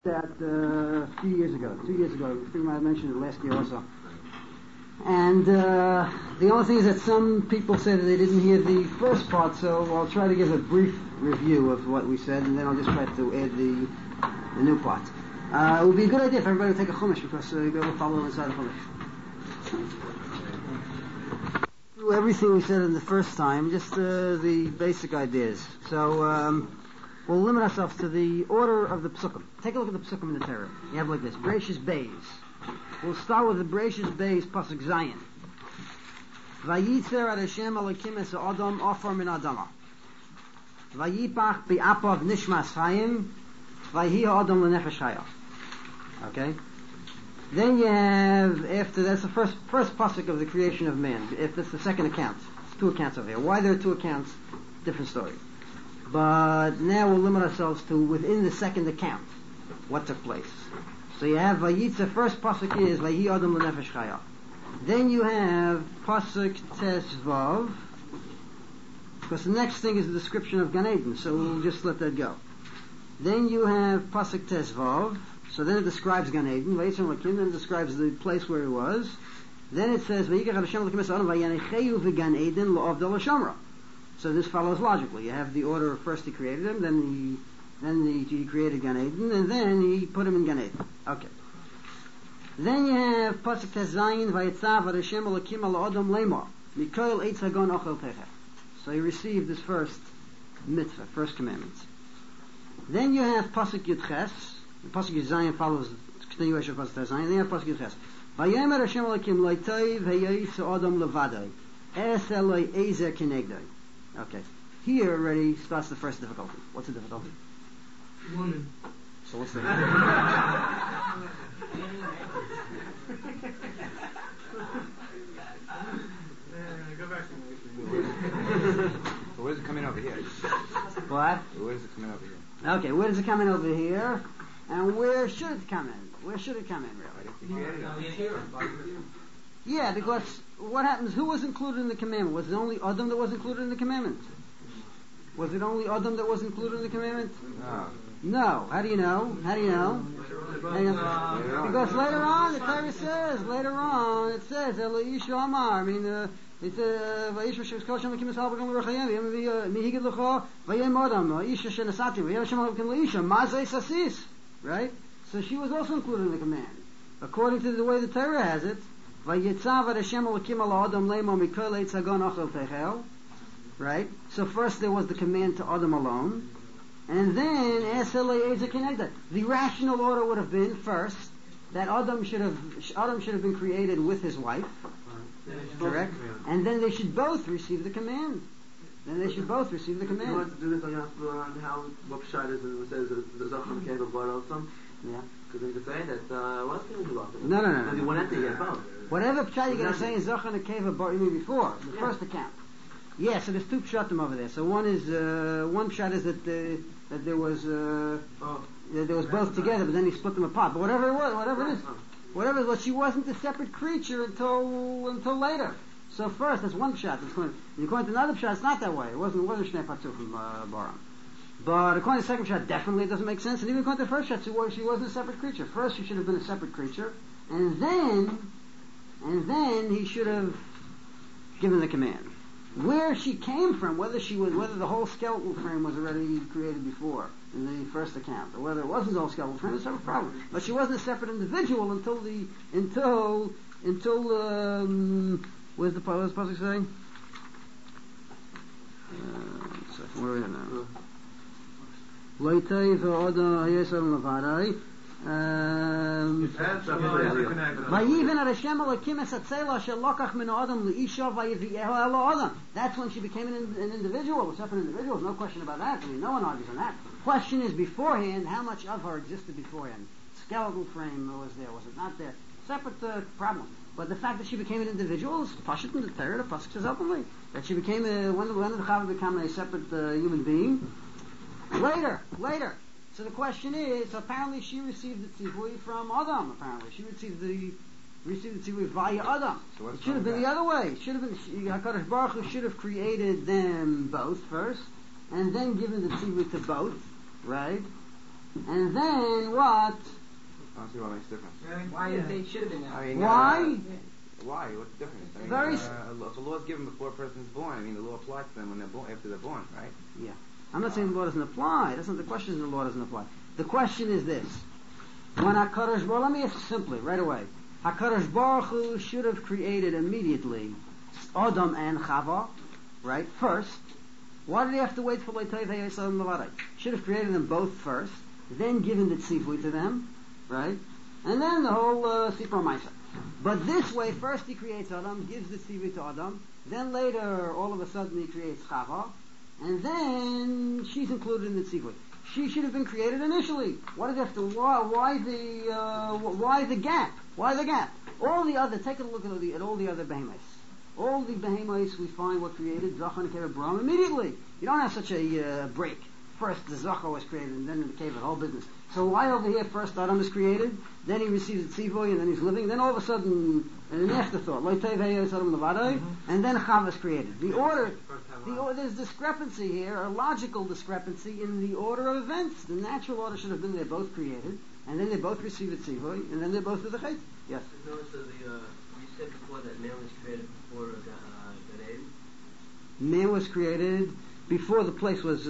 That a few years ago, 2 years ago, I think I mentioned it last year also. And the only thing is that some people said that they didn't hear the first part, so I'll try to give a brief review of what we said, and then I'll just try to add the new part. It would be a good idea for everybody to take a chumash, because you'll be able to follow inside the chumash. Do everything we said in the first time, just the basic ideas. So we'll limit ourselves to the order of the psukim. Take a look at the psukim in the Torah. You have like this, Bereishis Beis. We'll start with the Bereishis Beis, pasuk Zayin. Vayitzer ad Hashem Elokim es Adam ofar min Adama. Vayipach bi'apav nishmas chayim. Vayhi Adam lenefesh chaya. Okay? Then you have, after that's the first pasuk of the creation of man. If that's the second account. It's two accounts over here. Why there are two accounts? Different story. But now we'll limit ourselves to within the second account what took place. So you have Vayitza, first pasuk is Vayhi Adam L'Nefesh Chaya. Then you have pasuk Tes Vav, because the next thing is the description of Gan Eden, so we'll just let that go. Then you have pasuk Tes Vav, so then it describes Gan Eden, Vayitza L'Kim, then it describes the place where it was. Then it says Vayikach Hashem L'Kim Es Adam Vayanecheyu V'Gan Eden Lo'avdol Shamra. So this follows logically. You have the order of first he created him, then he created Gan Eden, and then he put him in Gan Eden. Okay. Then you have pasuk Tezayin Vayitzav Ad Hashem Elokim Al Adam Lemar Mikoil Eitz Hagon Ochel Techa. So he received his first mitzvah, first commandment. Then you have pasuk Yudches. The pasuk Yudzayin follows continuation of pasuk Tezayin. Then you have pasuk Yudches. Vayemer Hashem Elokim Loitayv Heyayis Adam Levadai Es Eloi Ezer Kinegdai. Okay. Here already starts the first difficulty. What's the difficulty? Woman. So what's the Go back to So where does it come in over here? What? Where does it come in over here? Okay, where does it come in over here? And where should it come in? Where should it come in, really? Yeah, because what happens, who was included in the commandment? Was it only Adam that was included in the commandment? Was it only Adam that was included in the commandment? No. How do you know? Because later on, the Torah says, it says, Eloisha Amar, I mean, it says, Vayisha Shev Kol Shem Lakim Es Halbagam L'Rachayim, Mihigid L'Cho, Vayem Adam, Isha Shenasati, Vayem Shem Lakim L'Isha, Mazay Sasis, right? So she was also included in the command. According to the way the Torah has it, Vayitzav Ad Hashem Elokim Al Adam Lemo Mikol Eitz Hagon Ochel Techel. Right? So first there was the command to Adam alone, and then the rational order would have been first that Adam should have been created with his wife, correct? And then they should both receive the command. You want to do this, I have to learn how what Pshat is, and it says the Zachan came of Bar also. Yeah. Because they could say that, what's going to do about it? No. Because you want to get both. Whatever Pshat you're going to say is Zachan and Cave of Bar, you mean before, the first account. Yeah, so there's two pshatim over there. So one is one pshat is that there was both together, but then he split them apart. But whatever it was, she wasn't a separate creature until later. So first, that's one pshat. According to another pshat, it's not that way. It wasn't Shnei Partzuf from Baram. But according to the second pshat, definitely it doesn't make sense. And even according to the first pshat, she wasn't a separate creature. First, she should have been a separate creature, and then he should have given the command. Where she came from, whether the whole skeletal frame was already created before in the first account, or whether it wasn't the whole skeletal frame, it's not a problem. But she wasn't a separate individual until where's the pasuk saying? Where are we now? Loitei v'oda hayesam levadai. Vayiven Ad Hashem Elokim Es Hatzela Asher Lokach Min Adam L'Isha Vayiviyehu Elo Adam. That's when she became an individual, a separate individual. There's no question about that. I mean, no one argues on that. Question is beforehand, how much of her existed beforehand? Skeletal frame was there, was it not there? Separate problem. But the fact that she became an individual is Pashut in the Torah. The pasuk says openly that she became when did the Chava become a separate human being? Later. So the question is, apparently she received the tzivui from Adam. Apparently she received the tzivui via Adam. So it should have been the other way. It should have been Hakadosh Baruch Hu should have created them both first, and then given the tzivui to both, right? And then what? I don't see what makes a difference. Why did they should have been there? I mean, Why? Why? What's the difference? I mean, Very if a law is given before a person is born, I mean, the law applies to them when they're born, after they're born, right? Yeah. I'm not saying the law doesn't apply. That's not the question. The law doesn't apply. The question is this: when HaKadosh Baruch, let me ask simply, right away. HaKadosh Baruch Hu should have created immediately Adam and Chava, right? First. Why did he have to wait for Leitay V'Yisrael Mavadai? Should have created them both first, then given the tzivui to them, right? And then the whole Sipur Maisa. But this way, first he creates Adam, gives the tzivui to Adam, then later, all of a sudden, he creates Chava, and then she's included in the tzivui. She should have been created initially. Why did they have to? Why the gap? Why the gap? All the other. Take a look at all the other behemoths. All the behemoths we find were created Zachar and Keved Bram immediately. You don't have such a break. First the Zachar was created, and then the Keved, whole business. So why over here first Adam is created, then he receives the Tzivoy, and then he's living, then all of a sudden an afterthought, and then Chava is created. The order, there's discrepancy here, a logical discrepancy in the order of events. The natural order should have been they're both created, and then they both receive the Tzivoy, and then they both do the Chet. Yes. Notice you said before that man was created before Gan Eden? Man was created before the place was,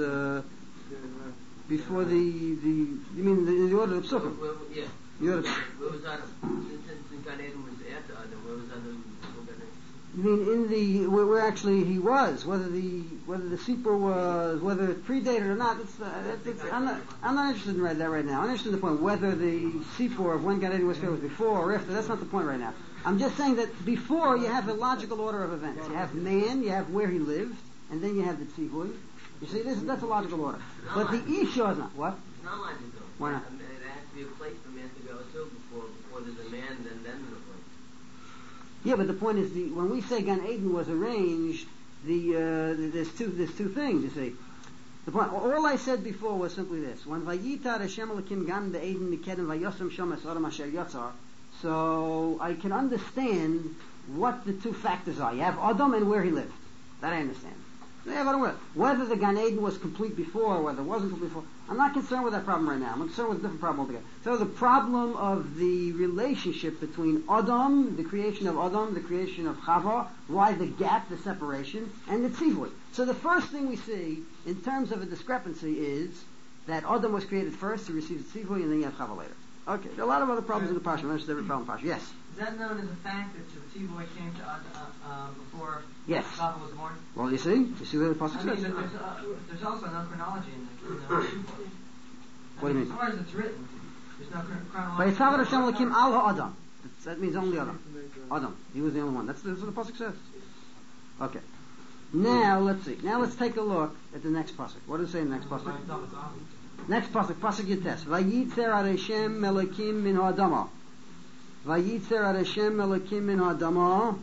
before you mean the order of Psukim? Yeah. The order. Where was Adam? Since Gan Eden was after Adam, where was Adam before Gan Eden? You mean where actually he was, whether the Sipur was, whether it predated or not, I'm not interested in that right now. I'm interested in the point whether the Sipur of when Gan Eden was created was before or after. That's not the point right now. I'm just saying that before you have a logical order of events. You have man, you have where he lived, and then you have the Tzivui. You see, that's a logical order. But the Isha is not. What? It's not logical. Why not? There has to be a place for man to go to before there's a man, then there's a place. Yeah, but the point is, when we say Gan Eden was arranged, there's two things. You see, the point. All I said before was simply this: when Vayitar Hashem Elokim Gan Be'Eden Mikedem Vayosem Shom Es Adam Asher Yotzar. So I can understand what the two factors are. You have Adam and where he lived. That I understand. Whether the Gan Eden was complete before or whether it wasn't complete before, I'm not concerned with that problem right now. I'm concerned with a different problem altogether. So the problem of the relationship between Adam, the creation of Adam, the creation of Chava, why the gap, the separation, and the Tzivui. So the first thing we see in terms of a discrepancy is that Adam was created first, he receives the Tzivui, and then you have Chava later. Okay, there are a lot of other problems in the Parsha. I'm interested in every problem in the Parsha. Yes? Is that known as the fact that the Tzivoy came to before Yes. Chava was born? Well, you see what the Pasuk I mean, says. there's also no chronology in the Tzivoy. What do you mean? As far as it's written, there's no chronology. But Yitzhak Hashem Lakim Al Ha'adam. That means only Adam. Adam. He was the only one. That's what the Pasuk says. Okay. Now, let's see. Now let's take a look at the next Pasuk. What does it say in the next Pasuk? Next Pasuk. Pasuk Yites. Vayitzer Hashem Melakim Min Ha'adama. Vayitzer Hashem Melakim Min Ha'adama.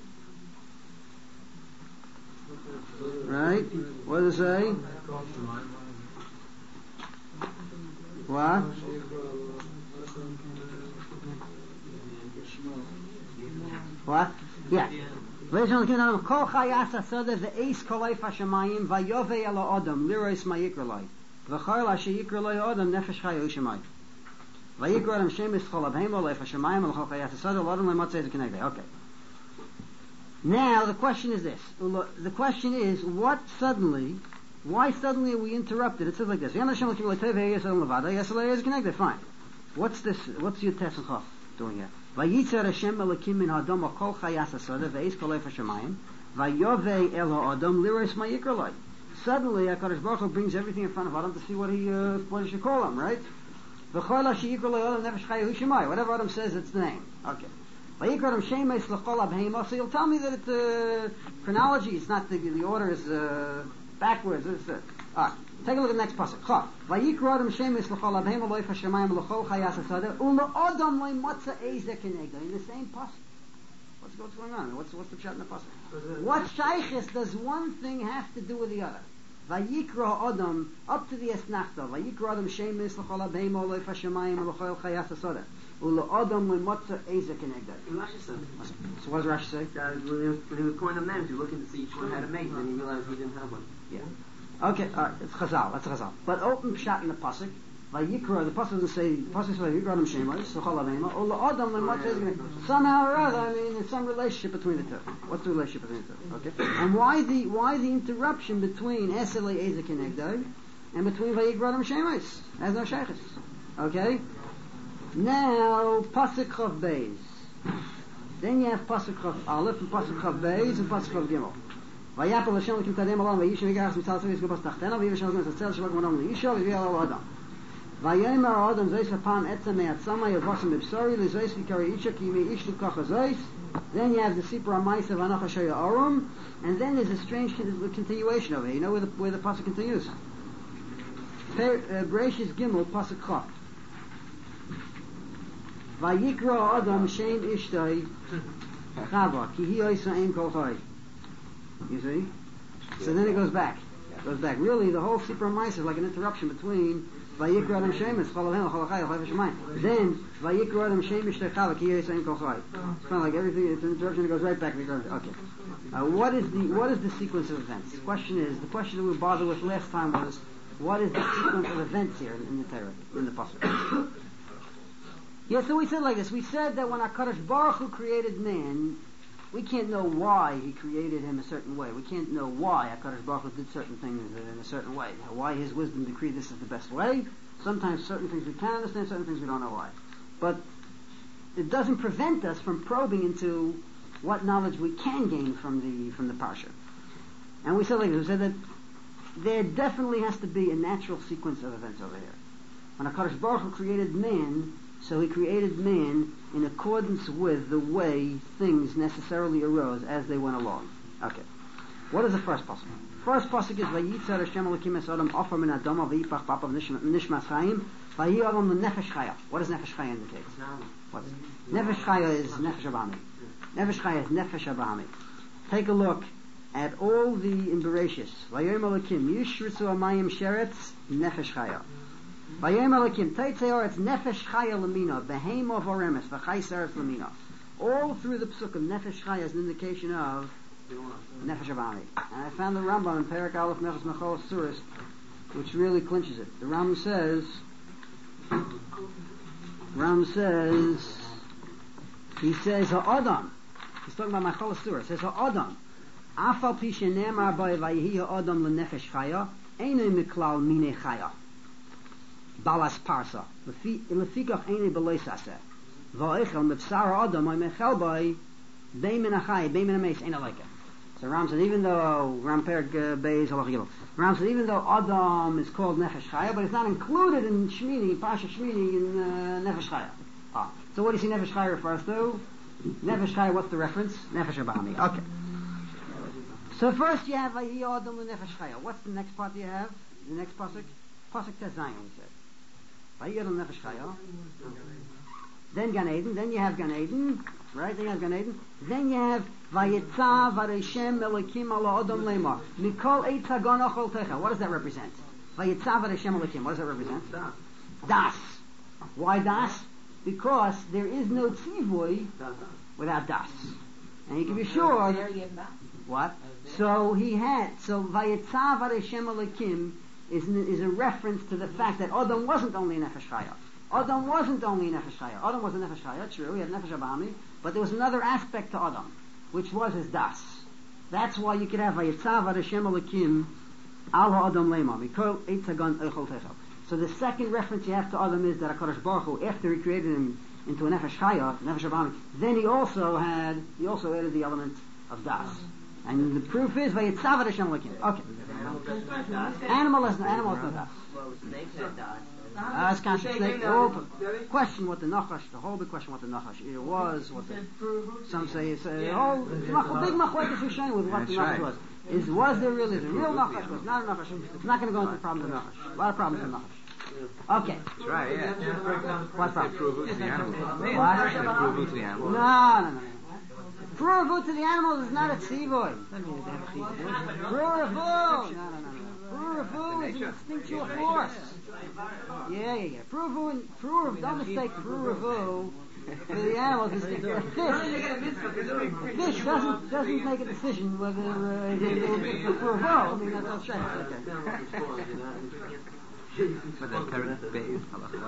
Right? What does it say? What? What? Yeah. Kol chayas asada ve'eis kolay fashamayim vayove ela adam lirois mayikrolay v'chayla sheyikrolay adam nefesh chayu shemay vayikro adam shemis chol abheimo lei fashamayim al chol chayas asada l'adam le'matzei z'kenegdei. Okay. Now the question is this. The question is, why suddenly are we interrupted? It says like this. Fine. What's this? What's your test of doing here? Vayitzer Hashem Elokim min Ha'adam kol chayas asada ve'eis kolei fashamayim vayovei el ha'adam lirois mayikrolai. Suddenly, HaKadosh Baruch Hu brings everything in front of Adam to see what he should call him, right? V'chol sheyikrolai Adam nefesh chayu shemai. Whatever Adam says, it's the name. Okay. Vayikro Adam shemes l'chol abheima. So you'll tell me that it's chronology. It's not the order is backwards. Alright. Take a look at the next pasuk. Vayikro Adam shemes l'chol abheima loy fashamayim l'chol chayas asada u'la Adam loy matza eze kenegda. In the same pasuk. What's going on? What's the chat in the pasuk? What shaykhis does one thing have to do with the other? Vayikro Adam up to the esnachta. Vayikro Adam shemes l'chol abheima loy fashamayim l'chol chayas asada. Ula Adam when Matzah Eza Kenegda. Rashi said. So what does Rashi say? That when he was calling them names, he was looking to see each one had a mate, and he realized he didn't have one. Yeah. Okay, alright, it's Chazal, that's Chazal. But open pshat in the pasuk, Vayikra, the pasuk doesn't say, the pasuk says Vayikra Adam Shemais, so Chalavema, or Adam and somehow or other, I mean, there's some relationship between the two. What's the relationship between the two? Okay? And why the interruption between Esele Ezek Kenegdai and between Vayikra Adam Shemais? Has no shaykhs. Okay? Now, pasuk Chav Beis. Then you have pasuk Chav Aleph and pasuk Chav Beis and pasuk Chav Gimel. Vayapel Hashem L'kim Tadem Alam Vayishim V'Gahas Mitzal Tzavim Yizgubas Tachtena V'Yivashal Zman Tzatzel Shavak Monam L'Yisho V'Yal Adam. Vayomer Adam Zeis V'Pam Etzem Me'atzama Yavasim B'Psori L'Zeis V'Kari Isha Ki Me'ish L'Kacha Zeis. Then you have the Sipra Ma'isa V'Anach Hashaya Arum. And then there's a strange continuation of it. You know where the pasuk continues? Bereshis Gimel pasuk Chav. Vayikra Adam Shem Ishtay Chava Ki Hi Oisa Ein Kol Chai. You see? So then it goes back. Really, the whole Sipra Ma'isa is like an interruption between Vayikra Adam Shem Is Chalav Chol Chai Chol Shemayim. Then Vayikra Adam Shem Ishtay Chava Ki Hi Oisa Ein Kol Chai. It's kind of like everything. It's an interruption. It goes right back. Okay. What is the sequence of events? The question that we bothered with last time was, what is the sequence of events here in the Torah, in the pasuk? Yeah, so we said like this. We said that when HaKadosh Baruch Hu created man, we can't know why he created him a certain way. We can't know why HaKadosh Baruch Hu did certain things in a certain way. Why his wisdom decreed this is the best way. Sometimes certain things we can understand, certain things we don't know why. But it doesn't prevent us from probing into what knowledge we can gain from the parsha. And we said like this. We said that there definitely has to be a natural sequence of events over here. When HaKadosh Baruch Hu created man, so he created man in accordance with the way things necessarily arose as they went along. Okay. What is the first pasuk? First pasuk is Vayitzar Hashem Elokim Es Adam Ofar Min Adama Vayipach Papav Nishmas Chaim Vayi Adam Nefesh Chaya. What does Nefesh Chaya indicate? What is it? Nefesh Chaya is Nefesh Abami. Nefesh Chaya is Nefesh Abami. Take a look at all the in Bereshis. Vayom Elokim Yishritzu Amayim Sheretz Nefesh Chaya. Vayom Elokim Teitzei Oretz Nefesh Chaya Lamina Behema Voremes V'Chai Seretz Lamina. All through the pasuk of Nefesh Chaya is an indication of Nefesh Abami. And I found the Rambam in Perek Aleph Nefesh Mechol Suris, which really clinches it. The Rambam says, he says, Ha'adam. He's talking about Mechol Suris. He says, Ha'adam. Afal pi shenemar by Vayihi Ha'adam L'Nefesh Chaya, Einei Miklal Minei Chaya. Balas Parsa. Lefikach Einei B'Loi Saseh. Va'echel Mepsar Adam Mechel by Beimin Achai, Beimin Ameis, Einei Leike. So Ram said, even though Ram Perek Beis Halach Gimel, Ram said, even though Adam is called Nefesh Chaya, but it's not included in Shmini, Pasha Shmini, in Nefesh Chaya. So what do you see Nefesh Chaya refers to? Nefesh Chaya, what's the reference? Nefesh Abami. Okay. So first you have Vayi Adam Nefesh Chaya. What's the next part you have? The next pasuk? Pasuk Tezayin, we said. Vayi Adam Nefesh Chaya. Then Gan Eden. Then you have Gan Eden. Right? Then you have Gan Eden. Then you have Vayetza Vareshem Elokim Ala Adam Lema. Mikol Eitza Gon Ochol Techa. What does that represent? Vayetza Vareshem Elokim. What does that represent? Das. Why Das? Because there is no tzivoy without Das. And you can be sure. What? So Vayetza Vareshem Elokim is a reference to the fact that Adam wasn't only Nefesh Chaya. Adam wasn't only Nefesh Chaya. Adam was a Nefesh Chaya, true, he had Nefesh Abami, but there was another aspect to Adam, which was his Das. That's why you could have Vayetzav Hashem Elokim Al Ha'adam Lema, Mikol Eitzagon Eichol Techel. So the second reference you have to Adam is that HaKadosh Baruch Hu, after he created him into a Nefesh Chaya, Nefesh Abami, then he also added the element of Das. And the proof is Vayetzav Hashem Elokim. Okay. Animal is no Das. Well, snakes had Das. It's constant. Question what the Nachash, the whole big question what the Nachash either was, what the, some say it's a whole big machlokes Rishonim with what the Nachash was. Was there really a real Nachash? Was not a Nachash? It's not going to go into the problem of the Nachash. A lot of problems with Nachash. Okay. That's right, yeah. What problem? Prove to the animals. What? Prove to the animals. No. Prove to the animals is not a tzivoy. Prove. No. Pruvu is an instinctual force. Yeah. Pruvu, don't mistake Pruvu for the animals. Fish doesn't make a decision whether it will be for Pruvu. I mean, that's all straight. Okay. But the current base,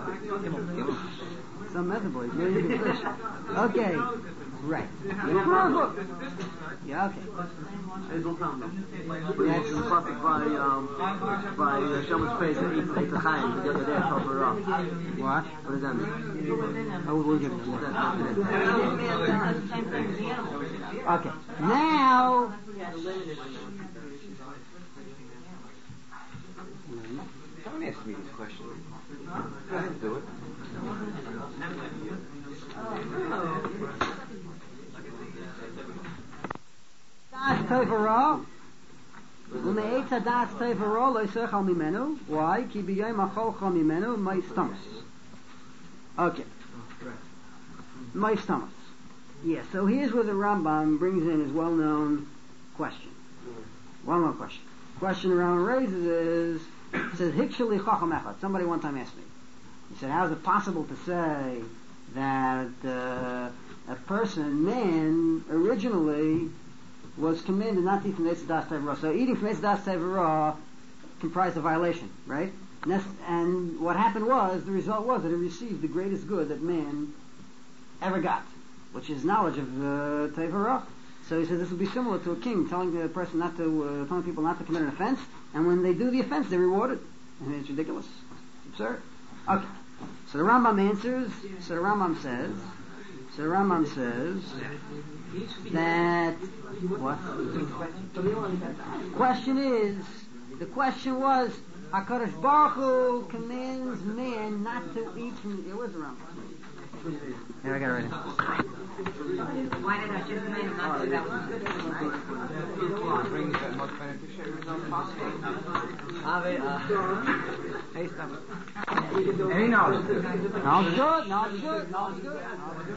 Some method boys. Maybe you can fish. Okay. Right. Yeah, okay. There's no problem. That's the classic by Shaman's face that eats the Chaim. The other day, I told her off. What? What does that mean? Oh, we'll give it to you. That's Okay. Now. Someone asked me this question. Go ahead, do it. Das Tevara. Umeitza das Tevara lo yisachal mimenu. Why? Ki b'yom acholcha mimenu ma'istamos. Okay. Ma'istamos. Yeah, so here's where the Rambam brings in his well-known question. Well-known question. Question the Rambam raises is, it says, Hikshali chacham echad. Somebody one time asked me. He said, how is it possible to say that a person, man, originally was commanded not to eat from the Eitz Das Tevara? So eating from Eitz Das Tevara comprised a violation, right? And what happened was, the result was that he received the greatest good that man ever got, which is knowledge of Tevara. So he says this would be similar to a king telling the person not to, telling people not to commit an offense, and when they do the offense, they're rewarded. And it's ridiculous. It's absurd. Okay. So the Rambam answers, so the Rambam says that, what? The question was, HaKadosh Baruch Hu commands man not to eat from, where's the Rambam? Here, I got it right now. Why did Hashem command him not to do that? Brings that most beneficiary result possible. Hey, stop it. Hey, no. No, it's good. No, it's good. No, it's good.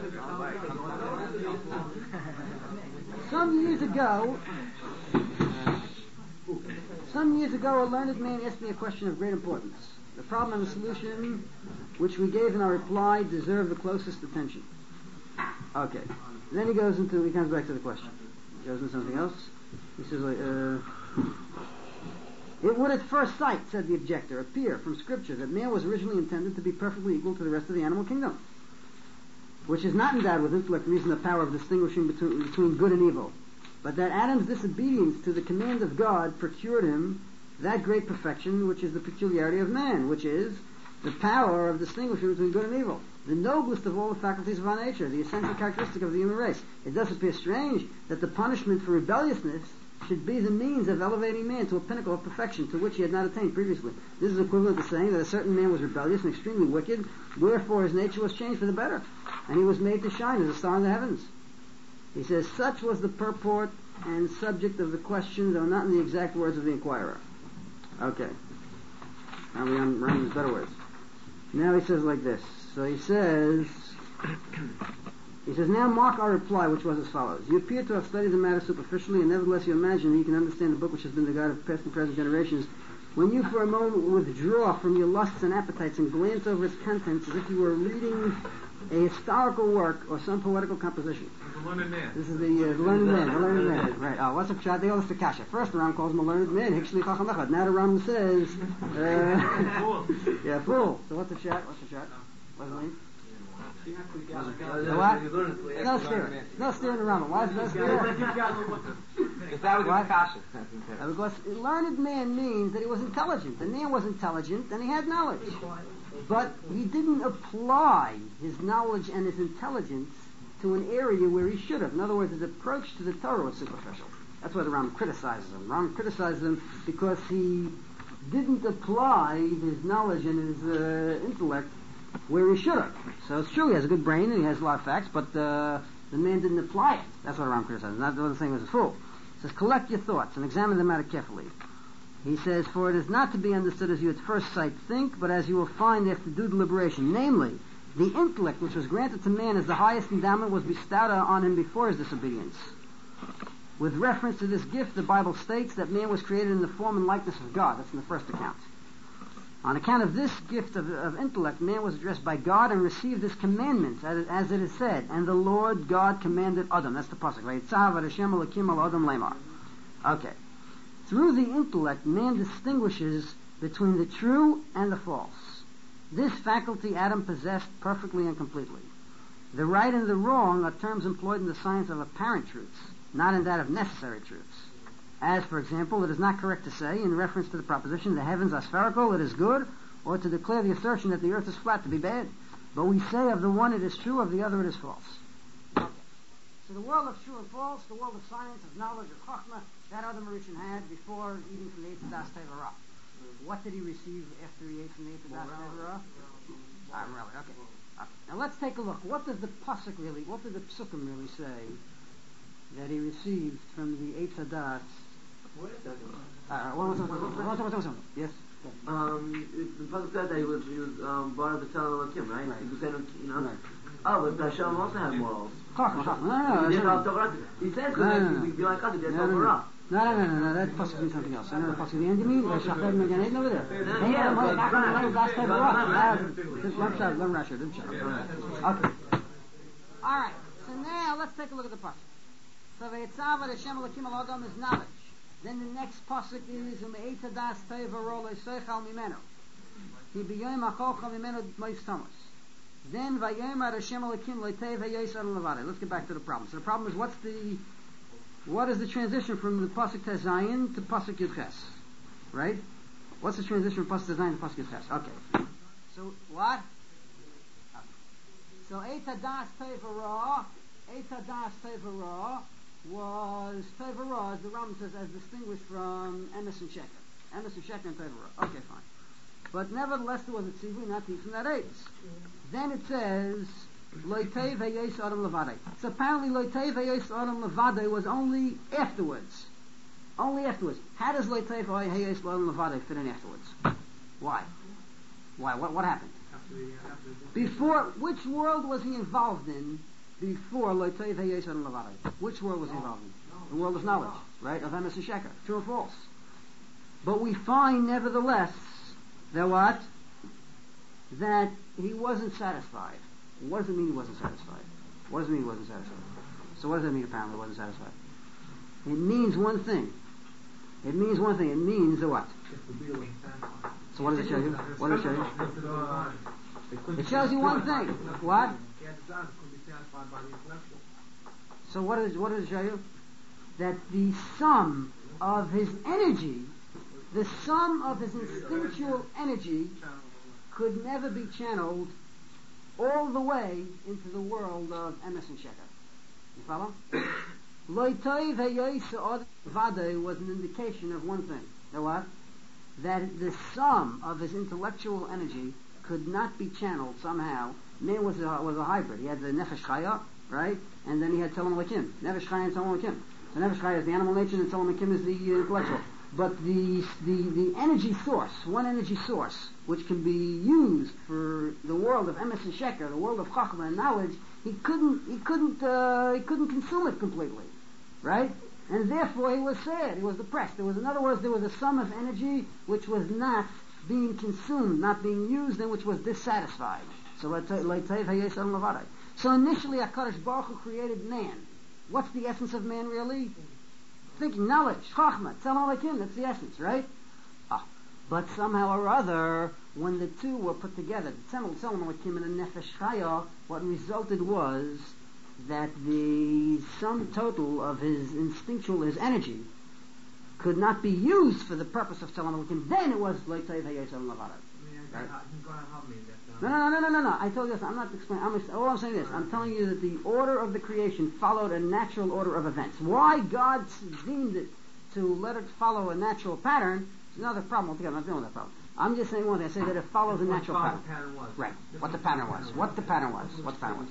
Some years ago, a learned man asked me a question of great importance. The problem and the solution which we gave in our reply deserve the closest attention. Okay. And then he comes back to the question. He goes into something else. He says, it would at first sight, said the objector, appear from Scripture that man was originally intended to be perfectly equal to the rest of the animal kingdom, which is not endowed with intellect, reason, or power of distinguishing between good and evil, but that Adam's disobedience to the command of God procured him that great perfection which is the peculiarity of man, which is the power of distinguishing between good and evil, the noblest of all the faculties of our nature, the essential characteristic of the human race. It does appear strange that the punishment for rebelliousness should be the means of elevating man to a pinnacle of perfection to which he had not attained previously. This is equivalent to saying that a certain man was rebellious and extremely wicked, wherefore his nature was changed for the better, and he was made to shine as a star in the heavens. He says, such was the purport and subject of the question, though not in the exact words of the inquirer. Okay. Now we're on Rambam's better words. Now he says like this. So he says, now mark our reply, which was as follows. You appear to have studied the matter superficially, and nevertheless you imagine that you can understand the book which has been the guide of past and present generations. When you for a moment withdraw from your lusts and appetites and glance over its contents as if you were reading a historical work or some poetical composition. The learned man. This is the learned man. Right. What's up, Shad? They all the Kasha. First, the Ram calls him a learned man. Hikshli Chacham Echad. Now the Ram says, yeah, fool. So what's the chat? What's the name? What? No steering. No steering the Rambam. Why is no steering? If that was a Kasha. Because learned man means that he was intelligent. The man was intelligent and he had knowledge. But he didn't apply his knowledge and his intelligence to an area where he should have. In other words, his approach to the Torah was superficial. That's why the Rambam criticizes him. Rambam criticizes him because he didn't apply his knowledge and his intellect where he should have. So it's true, he has a good brain and he has a lot of facts, but the man didn't apply it. That's what Rambam criticizes. Not the saying he was a fool. He says, collect your thoughts and examine the matter carefully. He says, for it is not to be understood as you at first sight think, but as you will find after due deliberation. Namely, the intellect which was granted to man as the highest endowment was bestowed on him before his disobedience. With reference to this gift, the Bible states that man was created in the form and likeness of God. That's in the first account. On account of this gift of intellect, man was addressed by God and received his commandments, as it is said, and the Lord God commanded Adam. That's the pasuk, right? Tzav Hashem Elokim al Adam Lemar. Okay. Through the intellect, man distinguishes between the true and the false. This faculty Adam possessed perfectly and completely. The right and the wrong are terms employed in the science of apparent truths, not in that of necessary truths. As, for example, it is not correct to say, in reference to the proposition, the heavens are spherical, it is good, or to declare the assertion that the earth is flat to be bad. But we say of the one it is true, of the other it is false. Okay. So the world of true and false, the world of science, of knowledge, of chokhmah, that Adam Rishon had before eating from the Eitz Das Teva. What did he receive after he ate from the Eitz Das Teva? Really, okay. Now let's take a look. What does the pasuk really, what did the psukim really say that he received from the Eitz Das? One. Yes. The pasuk said that he was brought up to tell Elohim, right? Right. He was saying, Right. Oh, but Hashem also had morals. No. He said because he'd be like us, there's no Torah. No, that pasuk means something else. I know the pasuk the end of me, Shachar Megan Eden over there. Okay. Alright, so now let's take a look at the pasuk. So V'yitzavad Hashem Elokim al Adam is knowledge. Then the next pasuk is U'me'eta das teva ro le'seichal mimenu. Ki b'yoyim ha'cholcha mimenu mois Thomas. Then Vayomar Hashem Elokim le'tev ha'yos adam levadei. Let's get back to the problem. So the problem is what is the transition from the pasuk Tezayin to pasuk Yudches? Right? What's the transition from pasuk Tezayin to pasuk Yudches? Okay. So what? Okay. So Eita das teva ro was Teva Ra, as the Rambam says, as distinguished from Emes and Sheker. Emes and Sheker and Teva Ra. Okay, fine. But nevertheless, there was a tzivui not to eat from that eitz. Then it says, Loitei v'yes adam levadei. So apparently, Loitei v'yes adam levadei was only afterwards. Only afterwards. How does Loitei v'yes adam levadei fit in afterwards? Why? What happened? Before, which world was he involved in? Before Loitei v'yes adam levadei. Which world was he involved in? The world of knowledge, right? Of Emes and Sheker. True or false? But we find, nevertheless, that what? That he wasn't satisfied. What does it mean he wasn't satisfied? What does it mean he wasn't satisfied? So what does that mean apparently he wasn't satisfied? It means one thing. It means one thing. It means the what? So what does it show you? What does it show you? It shows you one thing. What? So what does it show you? That the sum of his energy, the sum of his instinctual energy could never be channeled all the way into the world of Emes and Sheker. You follow? Loitei v'yos vadei was an indication of one thing. You know what? That the sum of his intellectual energy could not be channeled somehow. Man was a hybrid. He had the Nefesh Chaya, right? And then he had Tzelem Elokim. Nefesh Chaya and Tzelem Elokim. So Nefesh Chaya is the animal nature and Tzelem Elokim is the intellectual. But the energy source, one energy source, which can be used for the world of Emes and Sheker, the world of Chokhmah and knowledge, he couldn't consume it completely, right? And therefore he was sad, he was depressed. In other words, there was a sum of energy which was not being consumed, not being used, and which was dissatisfied. So initially HaKadosh Baruch Hu created man. What's the essence of man really? Thinking, knowledge, Chokhmah, Tzelem Elokim, that's the essence, right? But somehow or other, when the two were put together, Tzelem Elokim and the Nefesh Chaya, what resulted was that the sum total of his instinctual, his energy, could not be used for the purpose of Tzelem Elokim. Then it was Loitei v'yes adam levadei. Right? No. I told you this. I'm not explaining. All I'm saying is, I'm telling you that the order of the creation followed a natural order of events. Why God deemed it to let it follow a natural pattern is another problem altogether. I'm not dealing with that problem. I'm just saying one thing. I say that it follows a natural pattern. Right. What the pattern was.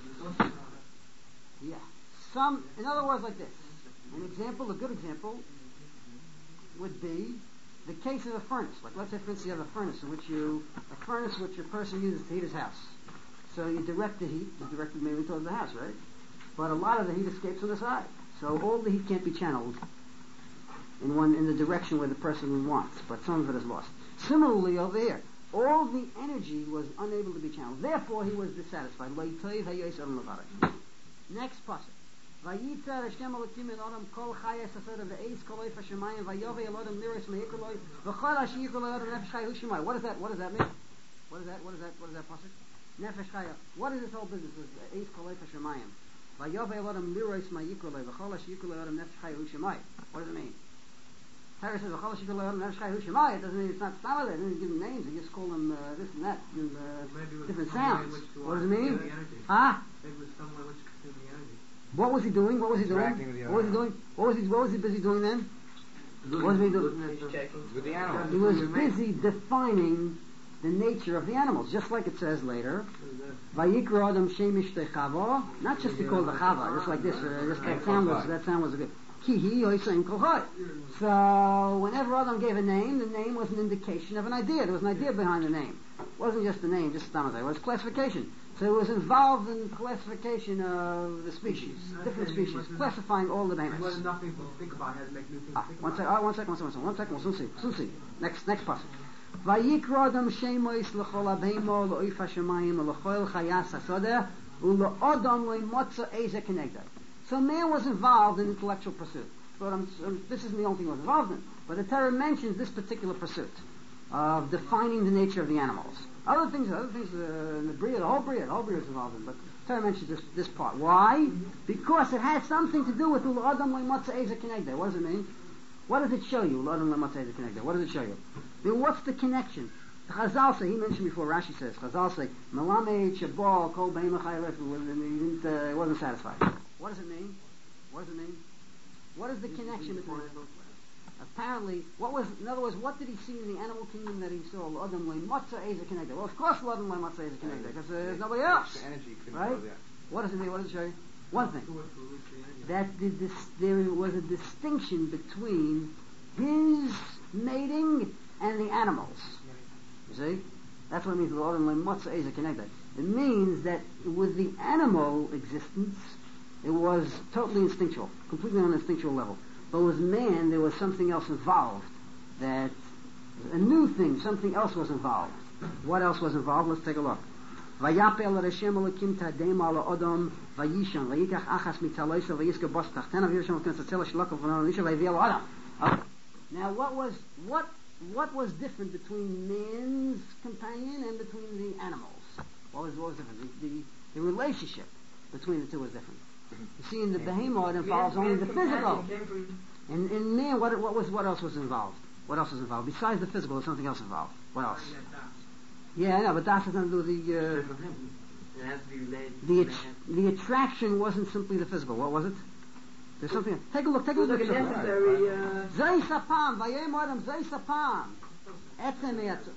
Yeah. In other words, like this. An example, a good example, would be the case of a furnace. Like, let's say, for instance, you have a furnace which a person uses to heat his house. So you direct the heat, you direct it mainly towards the house, right? But a lot of the heat escapes from the side. So all the heat can't be channeled in the direction where the person wants, but some of it is lost. Similarly, over here, all the energy was unable to be channeled. Therefore, he was dissatisfied. Next passage. Vayitzer Hashem Elokim in Adam Kol Chayes Asod of the Eis Kol Oif HaShemayim Vayovei Elodem Liris Meyikoloi V'chol Hashiyikol Elodem Nefesh Chaya Hushimai. What does that mean? What is that pasuk? Nefesh Chaya. What is this whole business with Eis Kol Oif HaShemayim? Vayovei Elodem Liris Meyikoloi V'chol Hashiyikol Elodem Nefesh Chaya Hushimai. What does it mean? Torah says V'chol Hashiyikol Elodem Nefesh Chaya Hushimai. It doesn't mean it's not Stammer there. It doesn't give them names. They just call them this and that. Give them different sounds. What does it mean? Huh? Maybe it was some way which consumed the energy. What was he doing? What was he Interacting with doing? the What was he other doing? What was he busy doing then? What was he doing? He's checking. with the animals. He was busy defining the nature of the animals, just like it says later. Vayikra Adam Shemish Chava, not just to call the Chava, just like this. That sound was a good. Kihi Oisayim Kolchai. So whenever Adam gave a name, the name was an indication of an idea. There was an idea behind the name. It wasn't just the name, just Stamazai. It was classification. So it was involved in classification of the species, different species, classifying all the It behemoths. wasn't nothing to think about. It had to make new things to think One about. second. We'll see. Next passage. Vayikra Adam Shemois l'chol abheimo l'oif hashemayim l'chol chayas hasodeh u'l'odam lo'imotza eze kenegdai. So man was involved in intellectual pursuit. This isn't the only thing he was involved in, but the Torah mentions this particular pursuit of defining the nature of the animals. Other things, in the Bria, the whole Bria is involved in, but Torah mentions this part. Why? Because it has something to do with U'Adam Le'Matzah Eza Kenegdeh. What does it mean? What does it show you, U'Adam Le'Matzah Eza Kenegdeh? What does it show you? I mean, what's the connection? The Chazal say, he mentioned before, Rashi says, Chazal say, Melamed Shabal Kol Bein L'Chayret, he wasn't satisfied. What does it mean? What is the connection between it? Apparently, in other words, what did he see in the animal kingdom that he saw? L'Adam Le'Matzah Eza Kenegdeh. Well, of course L'Adam Le'Matzah Eza Kenegdeh, because there's nobody else. The energy couldn't Right? go there. What does it mean? What does it show you? One thing. That there was a distinction between his mating and the animals. You see? That's what it means, L'Adam Le'Matzah Eza Kenegdeh. It means that with the animal existence, it was totally instinctual, completely on an instinctual level. But with man, there was something else involved. That a new thing, something else was involved. What else was involved? Let's take a look. Vayapel Hashem Elokim Tadem Ala Adam Vayishan Vayikach Achas Mitaloisa Vayiska Bos Tachtena Vayishan Elokim Tzatzela Shlokov Vayisha Vayviel Adam. Now, what was different between man's companion and between the animals? What was different? The relationship between the two was different. You see, in the behemoth it involves only the physical. In man, what else was involved? What else was involved? Besides the physical, there's something else involved. What else? Yeah, I know, but Das has nothing to do with It has to be related. the attraction wasn't simply the physical. What was it? There's something. Take a look at Necessary. Zay sapam, vayem adam zay sapam. Etzem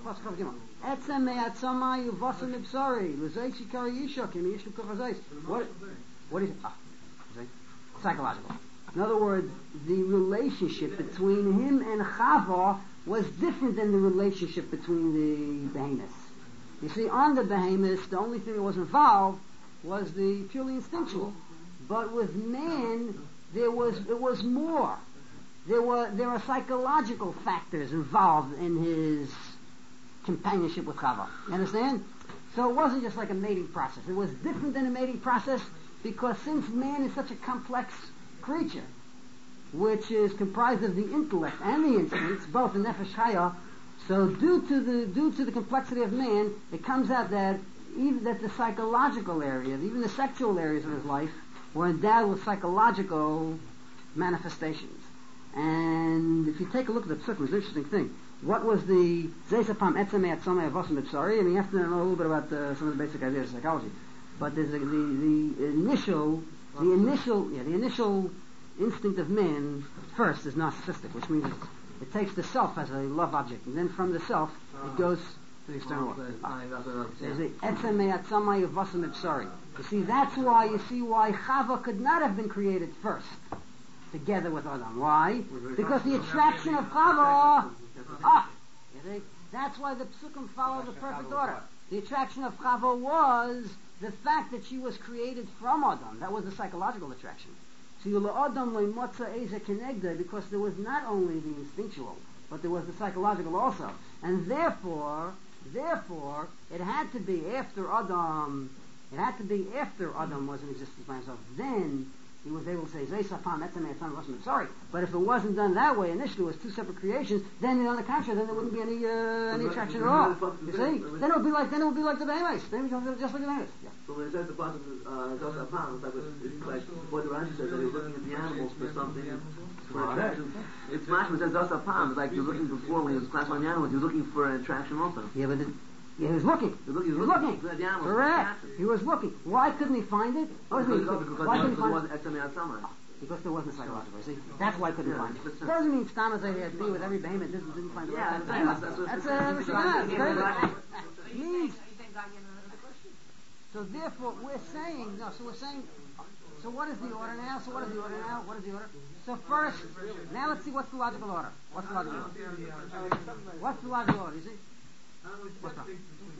me'atzama yuvasam ibsari. L'zay shikari yishokim yishu kachazais. What is it? Psychological. In other words, the relationship between him and Chava was different than the relationship between the behemoths. You see, on the behemoths, the only thing that was involved was the purely instinctual. But with man, it was more. There were psychological factors involved in his companionship with Chava. You understand? So it wasn't just like a mating process. It was different than a mating process because since man is such a complex creature, which is comprised of the intellect and the instincts, both the nefesh chaya, so due to the complexity of man, it comes out that even that the psychological areas, even the sexual areas of his life, were endowed with psychological manifestations. And if you take a look at the psukim, it's an interesting thing. What was the Zeisapam Etzemei Atzamei Avosam B'Tsari? I mean, you have to know a little bit about some of the basic ideas of psychology. But there's the initial instinct of man first is narcissistic, which means it takes the self as a love object, and then from the self it goes to the external world. There's the Etzemei Atzamei Avosam B'Tsari. You see, that's why Chava could not have been created first, together with Adam. Why? Because the attraction of Chava. You see? That's why the psukim follow the perfect order. The attraction of Chava was the fact that she was created from Adam. That was the psychological attraction. So Adam le'motza eza kenegda, because there was not only the instinctual, but there was the psychological also. And therefore, it had to be after Adam was in existence by himself. Then he was able to say, Zay Sapam, that's a sorry. But if it wasn't done that way, initially it was two separate creations, then on the contrary, then there wouldn't be any attraction at all. You see? Then it would be like the behemoths. Then it would be just like the behemoths. Yeah. So when it says the process is Zay Sapam, it's like what the Rashi says, that he was looking at the animals for something, for attraction. It's Mashma, it says Zay Sapam, it's like he was looking before when he was classifying the animals, he was looking for an attraction also. Yeah, but he was looking. He was looking. Correct. He was looking. Why couldn't he find it? Why couldn't he find it? Because there wasn't a psychological. See, that's why I couldn't find it. It doesn't mean Stam as I had to be with every behemoth didn't find it. Yeah, that's crazy. Means. So therefore, we're saying no. So what is the order now? What is the order? So first, now let's see what's the logical order. What's the logical order? You see? What's wrong?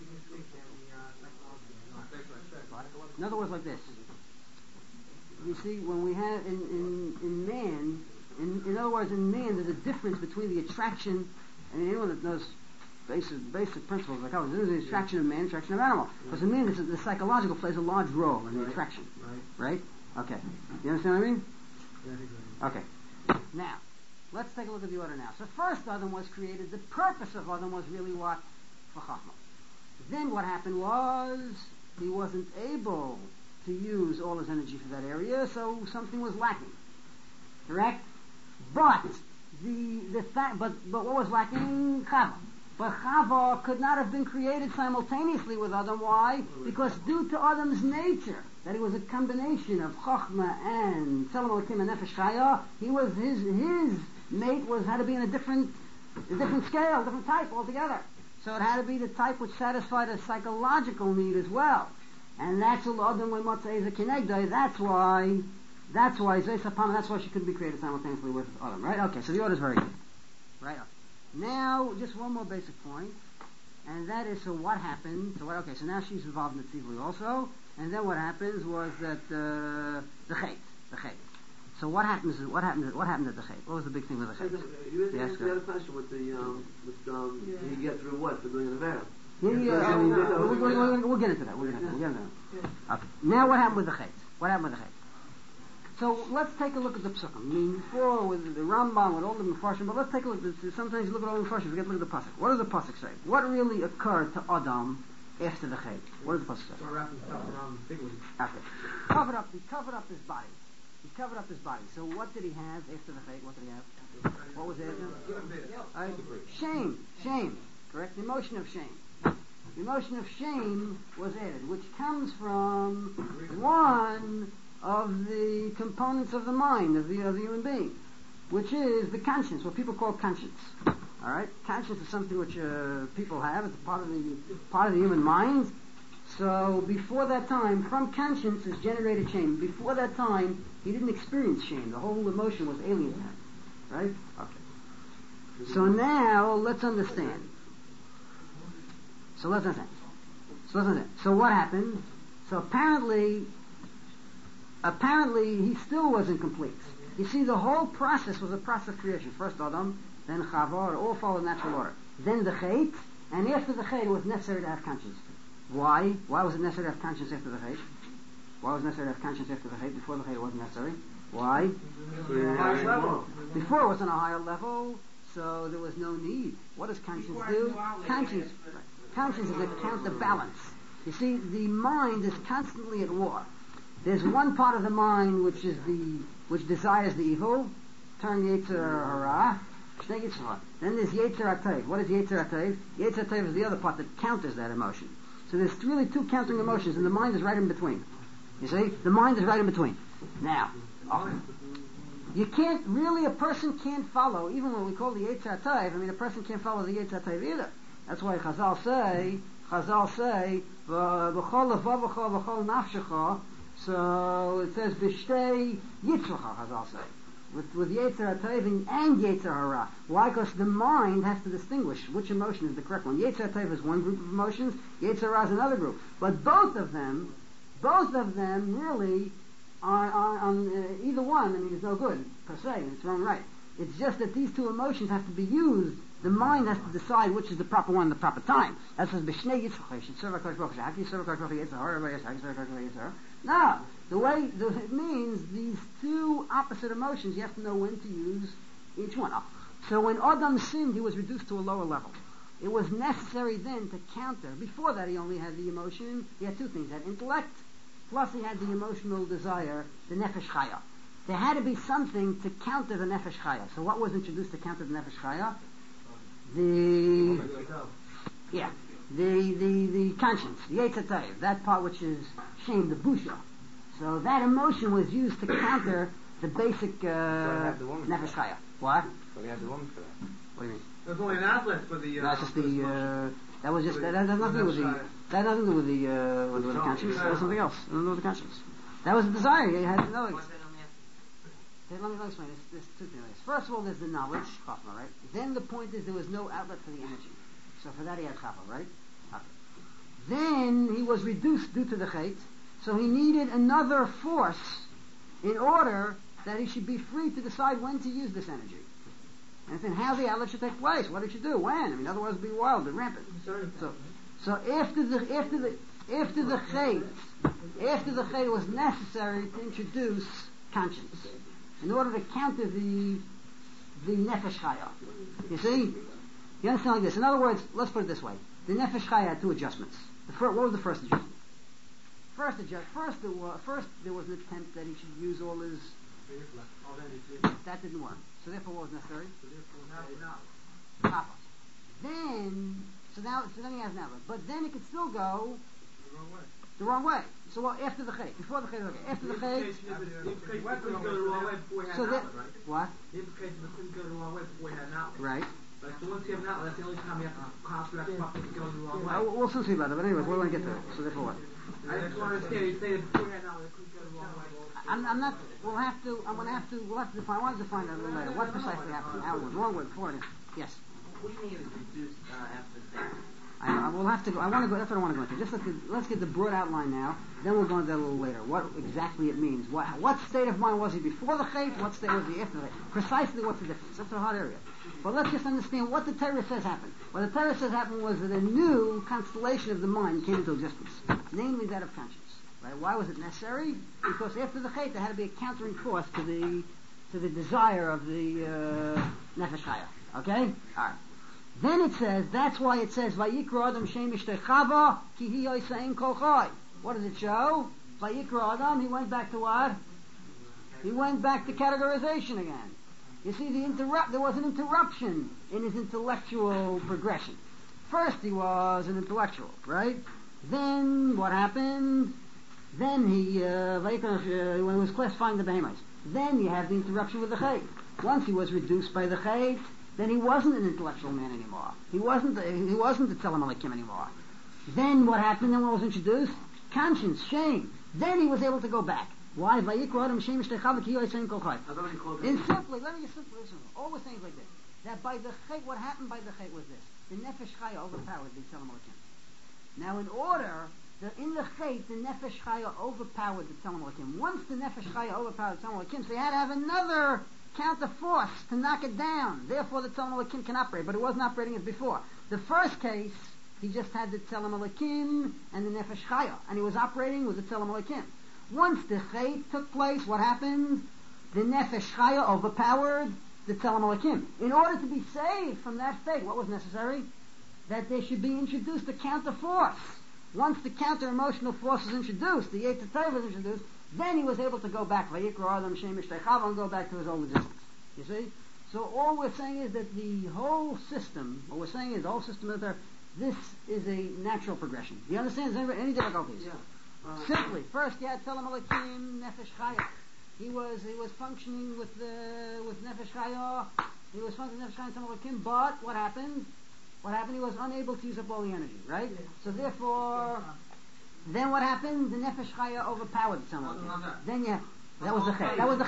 In other words, like this. You see, when we have in man, in other words, in man, there's a difference between the attraction. I mean, anyone that knows basic principles like how there's the attraction of man, attraction of animal. Because in man, the psychological plays a large role in the attraction. Right? Okay. You understand what I mean? Okay. Now, let's take a look at the order now. So first Adam was created. The purpose of Adam was really what? For Chachma. Then what happened was he wasn't able to use all his energy for that area, so something was lacking. Correct? But but what was lacking? Chava. But Chava could not have been created simultaneously with Adam. Why? Because due to Adam's nature, that he was a combination of Chachma and Tzelem Elokim and Nefesh Chaya, his mate had to be in a different scale, different type altogether. So it had to be the type which satisfied a psychological need as well. And that's Adam when Motzei is a Kenegdai. That's why Zay Sapam, that's why she couldn't be created simultaneously with Adam, right? Okay, so the order is very good. Right? Now, just one more basic point, and that is, so what happened? So now she's involved in the Tzivui also, and then what happens was that the Chet. So what happened at the Chet? What was the big thing with the Chet? You asked the other question with he get through what? The doing of the Veil. We'll get into that. Okay. Now what happened with the Chet? So let's take a look at the Psukim. I mean, before with the Rambam, with all the Mefarshim, but let's take a look. Sometimes you look at all the Mefarshim, forget to look at the Pasuk. What does the Pasuk say? What really occurred to Adam after the Chet? What does the Pasuk say? Okay. He covered up his body. So what did he have after the Chet? What did he have? What was it? Shame. Correct? The emotion of shame. The emotion of shame was added, which comes from one of the components of the mind of the human being, which is the conscience, what people call conscience. All right, conscience is something which people have. It's part of the human mind. So before that time, from conscience is generated shame. Before that time, he didn't experience shame. The whole emotion was alien to him. Right? Okay. So now let's understand. So what happened? So apparently he still wasn't complete. You see, the whole process was a process of creation. First Adam, then Chava, it all followed natural order. Then the Chet, and after the Chet it was necessary to have conscience. Why? Why was it necessary to have conscience after the Chet? Before the Chet it wasn't necessary. Why? Before it was on a higher level, so there was no need. What does conscience do? Conscience is a counterbalance. You see, the mind is constantly at war. There's one part of the mind which desires the evil, turn Yetzer Hara, then there's Yetzer HaTov. What is Yetzer HaTov? Yetzer HaTov is the other part that counters that emotion. So there's really two countering emotions, and the mind is right in between. You see? The mind is right in between. Now, a person can't follow, even when we call the Yetzer HaTov, a person can't follow the Yetzer HaTov either. That's why Chazal say, v'chol levavecha v'chol nafshecha. So it says b'shtei yitzracha. Chazal say with Yetzer HaTov and Yetzer Hara. Why? Because the mind has to distinguish which emotion is the correct one. Yetzer HaTov is one group of emotions. Yetzer Hara is another group. But both of them really are on either one. It's no good per se in its own right. It's just that these two emotions have to be used. The mind has to decide which is the proper one at the proper time. That says b'shnei yitzchak. You should serve HaKadosh Baruch Hu. How can you serve HaKadosh Baruch Hu? No, it means these two opposite emotions, you have to know when to use each one. So when Adam sinned, he was reduced to a lower level. It was necessary then to counter. Before that, he only had the emotion. He had two things. He had intellect, plus he had the emotional desire, the nefesh chaya. There had to be something to counter the nefesh chaya. So what was introduced to counter the nefesh chaya? The conscience, the Yetzer Tov, that part which is shame, the busha. So that emotion was used to counter the basic nefesh chaya. What? So we had the woman for that. What do you mean? There's only an outlet for the. That's just the. That was just. That has nothing to do with the. That had nothing to do with the conscience. That was something else. Nothing to do with the conscience. That was a desire. You had to know. Let me explain. There's two things. First of all, there's the knowledge, chachma, right? Then the point is there was no outlet for the energy. So for that he had chachma, right? Okay. Then he was reduced due to the chait, so he needed another force in order that he should be free to decide when to use this energy. And then how the outlet should take place. What it should do? When? I mean, otherwise it'd be wild and rampant. So after the chait, it was necessary to introduce conscience in order to counter the nefesh chaya. You see? You understand like this? In other words, let's put it this way: the nefesh chaya had two adjustments. What was the first adjustment? First there was an attempt that he should use all his. That didn't work. So therefore, what was necessary? Then he has an outlet, but then it could still go the wrong way. So what? After the chait, before the chait, after the chait. So that what? The implication that couldn't go the wrong way before he had an outlet. Right. Like, so once you have an outlet, that's the only time you have to constantly stop it going the wrong way. We'll soon see about that. But anyways, we're going to get there. So therefore what? I just want to understand. You say that before he had an outlet, it couldn't go the wrong way. I'm not. We'll have to define. I want to define that a little later. What precisely happened? How it was wrong with before. Yes. What do you mean it was reduced after that? We'll have to go. I want to go. That's what I want to go into. Just let's get the broad outline now. Then we'll go into that a little later. What exactly it means. What state of mind was he before the chait? What state was he after the chait? Precisely what's the difference? That's a hard area. But let's just understand what the Torah says happened. What the Torah says happened was that a new constellation of the mind came into existence, namely that of conscience. Right? Why was it necessary? Because after the chait, there had to be a countering force to the desire of the nefesh chaya. Okay? All right. Then it says, that's why it says, Vayikra Adam Shem Ishtechava Ki Hi Yosein Kol Chai. What does it show? Vayikra Adam, he went back to what? He went back to categorization again. You see, there was an interruption in his intellectual progression. First he was an intellectual, right? Then what happened? Then when he was classifying the behemoths, then you have the interruption with the chait. Once he was reduced by the chait, then he wasn't an intellectual man anymore. He wasn't the Tzelem Elokim anymore. Then what happened? Then what was introduced? Conscience, shame. Then he was able to go back. Why? And simply, let me just simply listen. All we're saying is like this: that by the chait, what happened by the chait was this: the nefesh chaya overpowered the Tzelem Elokim. Now, in the chait, the nefesh chaya overpowered the Tzelem Elokim. Once the nefesh chaya overpowered the Tzelem Elokim, so he had to have another counter force to knock it down. Therefore, the Tzelem Elokim can operate, but it wasn't operating as before. The first case, he just had the Tzelem Elokim and the nefesh chaya, and he was operating with the Tzelem Elokim. Once the chait took place, what happened? The nefesh chaya overpowered the Tzelem Elokim. In order to be saved from that state, what was necessary? That there should be introduced a counter force. Once the counter emotional force was introduced, the Yetzer Tov was introduced, then he was able to go back, Vayikra Adam Shem Ishtechava, and go back to his old existence. You see? So all we're saying is that the whole system, of the this is a natural progression. Do you understand? Is there any difficulties? Yeah. Simply, first you had Tzelem Elokim, Nefesh Chaya. He was functioning with Nefesh Chaya. He was functioning with Nefesh Chaya and Tzelem Elokim, but what happened? He was unable to use up all the energy, right? So therefore, then what happened? The Nefesh Chaya overpowered the Tzelem Elokim. Then that was the chait. The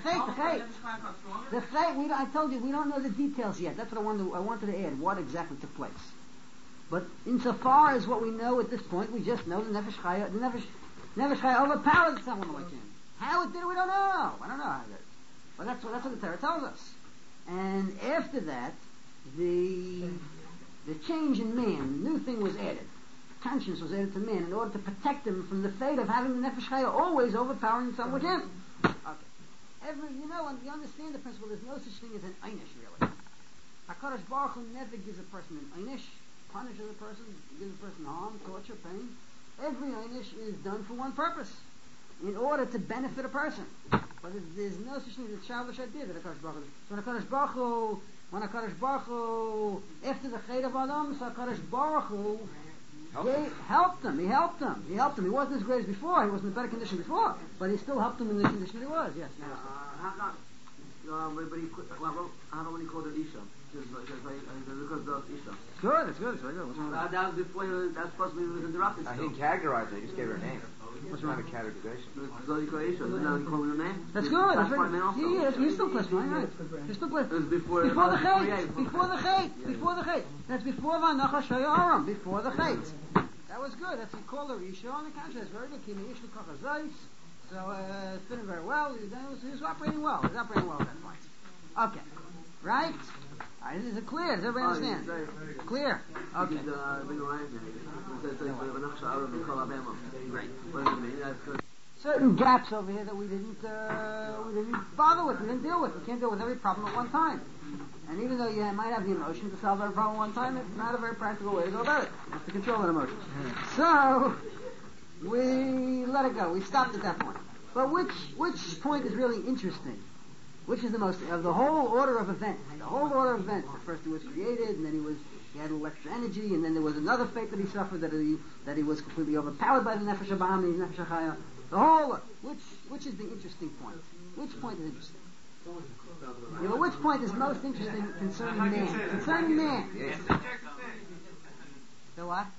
chait, I told you, we don't know the details yet. That's what I wanted to add, what exactly took place. But insofar as what we know at this point, we just know the Nefesh Chaya overpowered the Tzelem Elokim. How it did it, we don't know. I don't know how it did. But that's what the Torah tells us. And after that, the change in man, the new thing was added. conscience was added to man in order to protect him from the fate of having the Nefesh Chaya always overpowering some with him. Okay. When you understand the principle, there's no such thing as an einish, really. HaKadosh Baruch Hu never gives a person an einish, punishes a person, gives a person harm, torture, pain. Every einish is done for one purpose, in order to benefit a person. But there's no such thing as a childish idea that HaKadosh Baruch Hu. So when HaKadosh Baruch Hu, after the Chet of Adam, so HaKadosh Baruch Hu helped him. He helped him. He wasn't as great as before. He was in a better condition before, but he still helped him in the condition he was. Yes. How do you call it Isha? Just because of Isha. It's good. It's very good. What's wrong with that? That was before that's supposed to be interrupted. He didn't categorize her. He just gave her a name. What's wrong with categorization? So you call Isha. Now you call her a name. That's good. That's very. Yeah, he's still plus one, right? He's still plus. It was before the Chet. Before the Chet. That's before Vanacha Shayaram. Before the Chet. That was good. That's what we call her Isha. On the contrary, it's very good. Kina Ishlu Kachazais. So it's fitting very well. He was operating well. He was operating well at that point. Okay. Right? Is it clear? Does everybody understand? Clear? Okay. Certain gaps over here that we didn't bother with, we didn't deal with. We can't deal with every problem at one time. And even though you might have the emotion to solve every problem at one time, it's not a very practical way to go about it. You have to control that emotion. So we let it go. We stopped at that point. But which point is really interesting? Which is the most of the whole order of events? The whole order of events. At first he was created, and then he had a little extra energy, and then there was another fate that he suffered, that he was completely overpowered by the Nefesh HaBahami, the Nefesh HaChaya. The whole which is the interesting point? Which point is interesting? Yeah, but which point is most interesting concerning man? Concerning man. Yes. The what?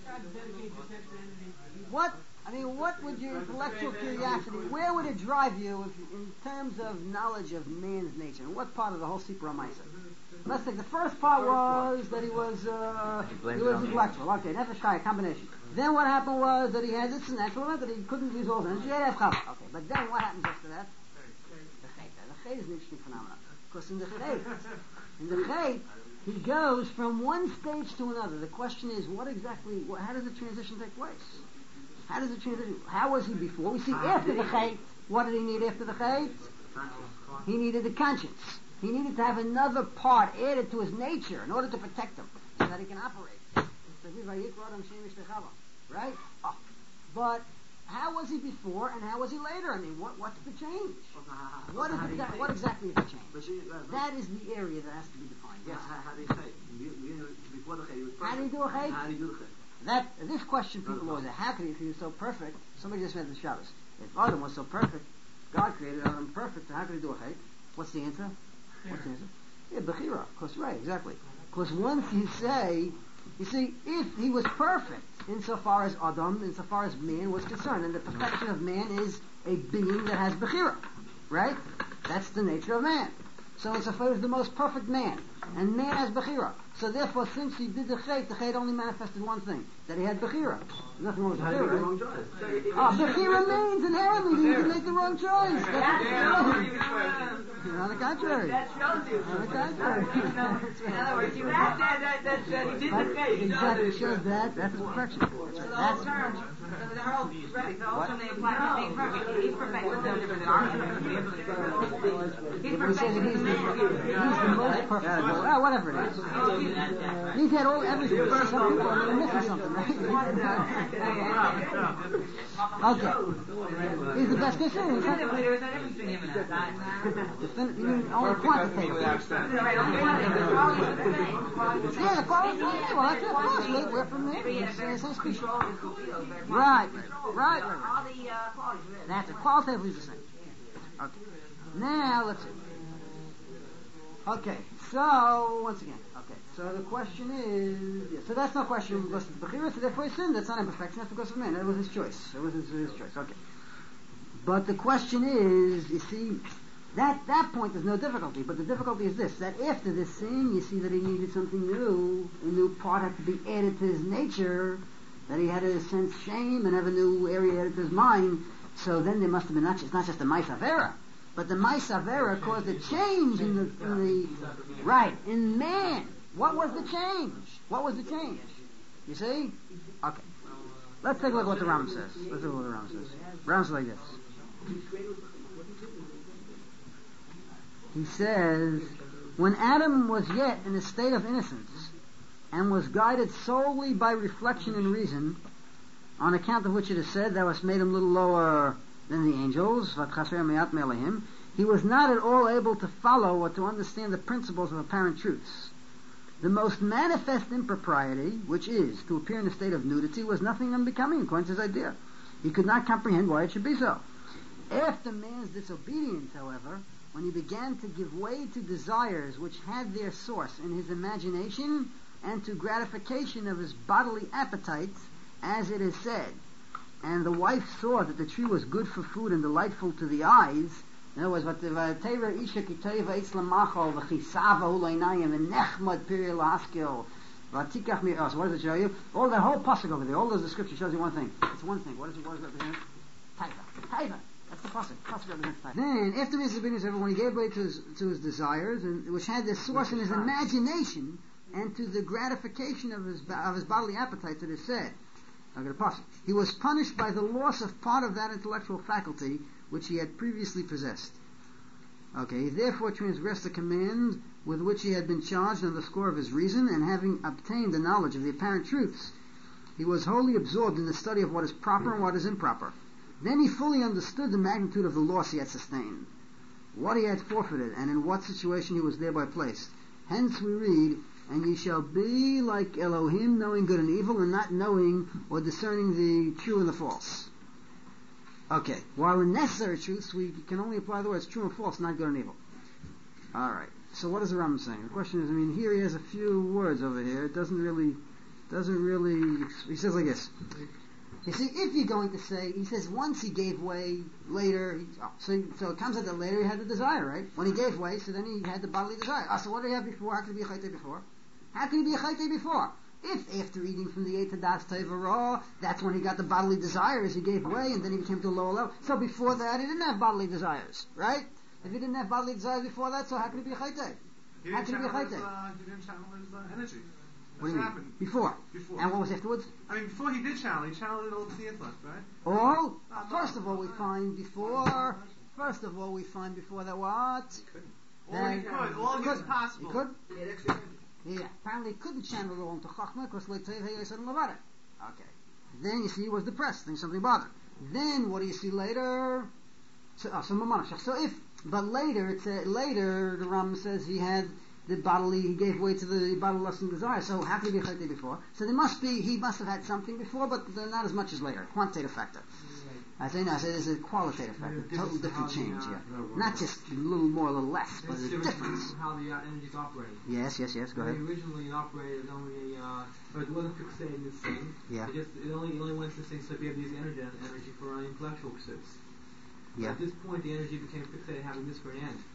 What would your intellectual curiosity, where would it drive you in terms of knowledge of man's nature? And what part of the whole Sipur HaMaisa? Let's think the first part was that he was intellectual. Okay, Nefesh Chaya, combination. Then what happened was that he had this natural event that he couldn't use all his energy. Okay, but then what happens after that? The Chet. The Chet is an interesting phenomenon. Because in the Chet, he goes from one stage to another. The question is, how does the transition take place? How was he before? We see after the Chet. What did he need after the Chet? He needed the conscience. He needed to have another part added to his nature in order to protect him, so that he can operate. Right? But how was he before and how was he later? What's the change? What exactly is the change? That is the area that has to be defined. Yes. How do you say? Before the Chet, he was perfect. How do you do a Chet? How do you do the Chet? This question people always ask, how could he, if he was so perfect? Somebody just read the Shabbos. If Adam was so perfect, God created Adam perfect, so how could he do a Chet? What's the answer? Yeah, Bechira. Of course, right, exactly. Because once you see, if he was perfect, insofar as Adam, insofar as man was concerned, and the perfection of man is a being that has Bechira, right? That's the nature of man. So insofar as the most perfect man, and man has Bechira. So therefore, since he did the Chet only manifested one thing, that he had Bechira. Nothing wrong with Bechira. Bechira means inherently he didn't make the wrong choice. On the contrary. That shows you. On the contrary. In other words, you have that he did the Chet. Exactly, it shows that. That's perfection. That's perfection. So the whole right. So also they apply to being perfect. He's perfect. What's the difference in our He's perfect. He's the most perfect. Whatever it is. He's had everything. Some people are missing something, right? Okay. He's the best case scenario. There is everything in that. You mean only quantitative. Right, only quantitative. Yeah, the quality. Well, that's of course. We're from there. Same species. Right. All the qualities. That's it. Qualitatively the same. Okay. Now let's see. Okay. So once again. Okay. So the question is. So that's no question because it's Bechira. So therefore he sinned. That's not imperfection. That's because of man. That was his choice. It was his choice. Okay. But the question is, you see, that point there's no difficulty. But the difficulty is this: that after this sin, you see that he needed something new. A new part had to be added to his nature. That he had to sense shame and have a new area added to his mind. So then there must have been it's not just the Ma'is Avera, but the Ma'is Avera caused a change in the right in man. What was the change? You see? Okay. Let's take a look at what the Ram says. Let's look at what the Ram says. Ram's like this. He says, when Adam was yet in a state of innocence and was guided solely by reflection and reason, on account of which it is said, thou hast made him a little lower than the angels, he was not at all able to follow or to understand the principles of apparent truths. The most manifest impropriety, which is to appear in a state of nudity, was nothing unbecoming according to his idea. He could not comprehend why it should be so. After man's disobedience, however, when he began to give way to desires which had their source in his imagination and to gratification of his bodily appetites, as it is said, and the wife saw that the tree was good for food and delightful to the eyes. In other words, what the Isha Kiteva Islamachol, the Chisava Ulainayim, and Nechmad Pirilaskil, Vatikach Mir. So what does it show you? All the whole pasuk over there, all those descriptions shows you one thing. It's one thing. What does it represent? Taiva. That's the pasuk. Pasuk represents Taiva. Then, after his disobedience, when he gave way to his desires, and which had their source in his imagination, and to the gratification of his bodily appetites, it is said. He was punished by the loss of part of that intellectual faculty which he had previously possessed. He therefore transgressed the command with which he had been charged on the score of his reason, and having obtained the knowledge of the apparent truths, he was wholly absorbed in the study of what is proper and what is improper. Then he fully understood the magnitude of the loss he had sustained, what he had forfeited, and in what situation he was thereby placed. Hence we read, and ye shall be like Elohim, knowing good and evil, and not knowing or discerning the true and the false. While in necessary truths, we can only apply the words true and false, not good and evil. Alright, so what is the Rambam saying? The question is, here he has a few words over here. It doesn't really, he says like this. You see, if you're going to say, he says once he gave way, later, so it comes out that later he had the desire, right? When he gave way, so then he had the bodily desire. So what did he have before? How could he be a chayte before? How could he be a chayte before? If after eating from the Tadas Teva Raw, that's when he got the bodily desires, he gave way, and then he became to a lower level. So before that, he didn't have bodily desires, right? If he didn't have bodily desires before that, so how could he be a chayte? How could he be a chayte? He didn't channel his energy. What do you mean? Before. And what was afterwards? Before he did channel, he channeled it all to the intellect, right? First of all, we find before that what? All he was possible. He could? Yeah, apparently he couldn't channel it all into Chachma because he said Levada. Then you see he was depressed, then something bothered. Then what do you see later? But later the Ram says he gave way to the bodily lust and desire. So how could he be chayte before? So he must have had something before, but not as much as later. Quantitative factor. I say there's a qualitative factor, total different change here. Not just a little more, a little less, but there's a difference. How the energy's operating. Yes, go ahead. Originally it operated only, it wasn't fixated in this thing. Yeah. It only went to this thing so you have these energy for intellectual pursuits. Yeah. At this point the energy became fixated having this for an end.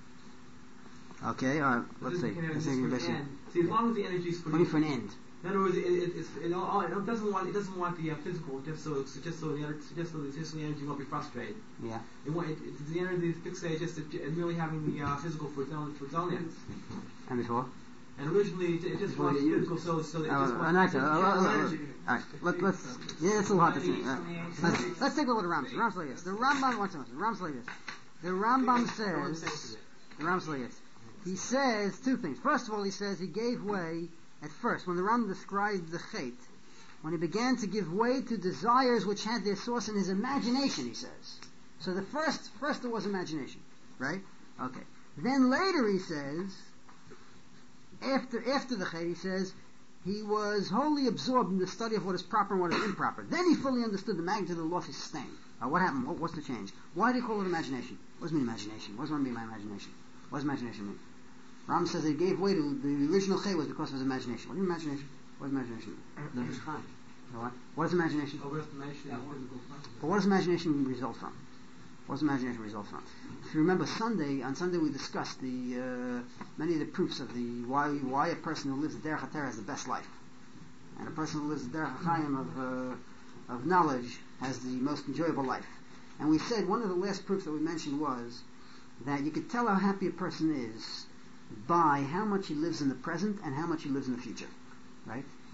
Let's see. See, as long as the energy is for an end. In other words, it doesn't want the physical just so the energy won't be frustrated. Yeah. The energy is fixated just merely having the physical for its own ends. And before? And originally it just wants physical so that it just wants energy. Alright, it's a little hard to see. Let's take a look at the Ram. The Ram's like this. The Ram's like this. The Rambam says, he says two things. First of all, he says he gave way at first, when the Ram described the chait, when he began to give way to desires which had their source in his imagination, he says. So the first there was imagination, right? Then later he says, after the chait, he says, he was wholly absorbed in the study of what is proper and what is improper. Then he fully understood the magnitude of the loss he sustained. What happened? What's the change? Why do you call it imagination? What does it mean imagination? What does it mean by imagination? What does imagination mean? Ram says he gave way to the original chay was because of his imagination. What is imagination? What does imagination mean? What is imagination? But what does imagination result from? What does imagination result from? If you remember on Sunday we discussed many of the proofs of why a person who lives the Derech HaTorah has the best life. And a person who lives the Derech HaChaim of knowledge has the most enjoyable life. And we said one of the last proofs that we mentioned was that you could tell how happy a person is by how much he lives in the present and how much he lives in the future, right?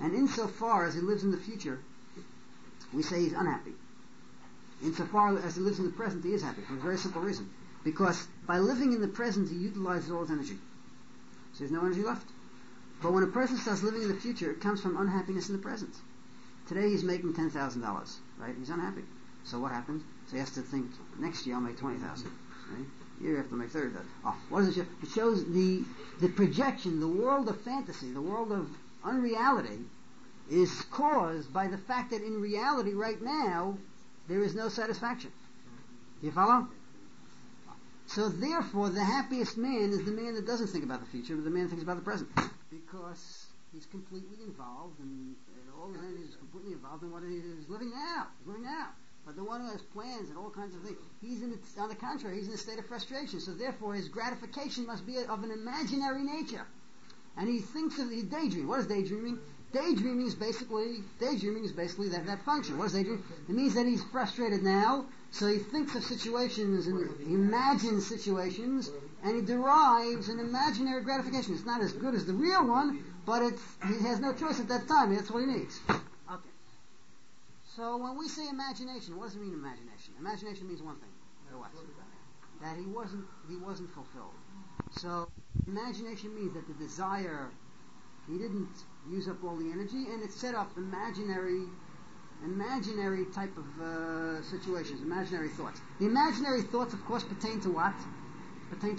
And insofar as he lives in the future, we say he's unhappy. Insofar as he lives in the present, he is happy, for a very simple reason. Because by living in the present, he utilizes all his energy. So there's no energy left. But when a person starts living in the future, it comes from unhappiness in the present. Today he's making $10,000, right? He's unhappy. So what happens? So he has to think, next year I'll make $20,000, right? Year after I'll make $30,000. Oh, what does it show? It shows the projection, the world of fantasy, the world of unreality is caused by the fact that in reality right now, there is no satisfaction. Do you follow? So therefore, the happiest man is the man that doesn't think about the future, but the man that thinks about the present. Because he's completely involved, and all his energy is completely involved in what he's living now. He's living now. But the one who has plans and all kinds of things, on the contrary, he's in a state of frustration. So therefore, his gratification must be of an imaginary nature. And he thinks of the daydream. What is daydreaming? Daydreaming is basically that function. What is daydreaming? It means that he's frustrated now, so he thinks of situations and he imagines situations, and he derives an imaginary gratification. It's not as good as the real one, but he has no choice at that time. That's what he needs. Okay. So when we say imagination, what does it mean, imagination? Imagination means one thing. What? That he wasn't fulfilled. So imagination means that the desire, he didn't use up all the energy, and it set up imaginary type of situations, imaginary thoughts. The imaginary thoughts, of course, pertain to what? Pertain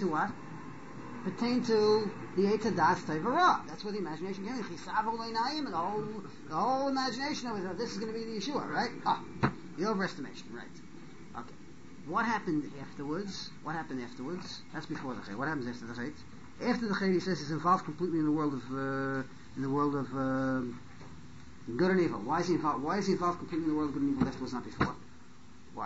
to the Eitz Das Tevarah. That's where the imagination came in. And the whole imagination of this is going to be the Yeshua, right? The overestimation, right? Okay. What happened afterwards? That's before the Chet. What happens after the Chet? After the Chet, he says he's involved completely in the world of good and evil. Why is he involved completely in the world of good and evil afterwards, not before? Why?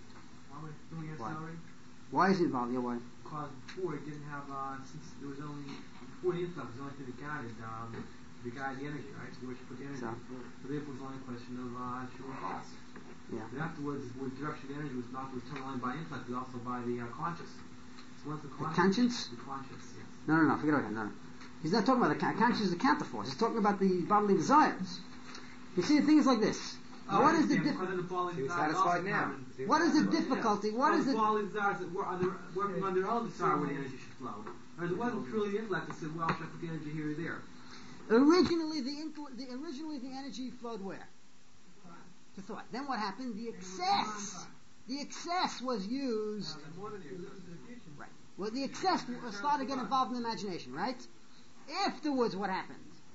Why is he involved? Yeah, why? Because before it didn't have, since there was only, before the influx, the only thing that guided the energy, right? So where she put the energy. So therefore it was only a question of true and false. Yeah. But afterwards, the direction of the energy was not was turned on by intellect, but also by the conscious. So once the conscience? The conscious, yes. No, forget about it. No. He's not talking about the conscience is the counterforce. He's talking about the bodily desires. You see, the thing is like this. What is the difficulty? He's satisfied now. What is the difficulty? What is the bodily desires that were working on their own desire where the energy should flow? Or it wasn't truly the intellect that said, well, should I put the energy here or there? Originally, the energy flowed where? To thought. Then what happened? The excess was used. Right. Well, the excess started to get involved in the imagination, right? Afterwards, what happened?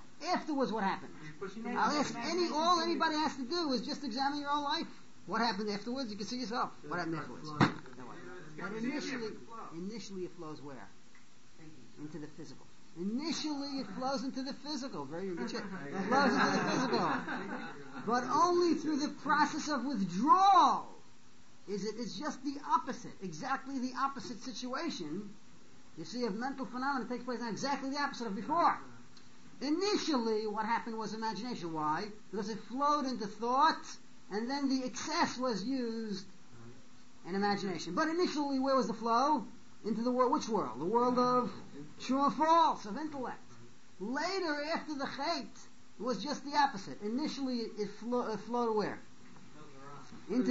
All anybody has to do is just examine your own life. What happened afterwards? You can see yourself. What happened afterwards? But initially it flows where? Into the physical. Initially it flows into the physical. Very good. It flows into the physical. But only through the process of withdrawal it's just the opposite. Exactly the opposite situation. You see, a mental phenomenon takes place now exactly the opposite of before. Initially, what happened was imagination. Why? Because it flowed into thought, and then the excess was used in imagination. But initially, where was the flow? Into the world. Which world? The world of true and false, of intellect. Later, after the Chet, it was just the opposite. Initially, it flowed where? Into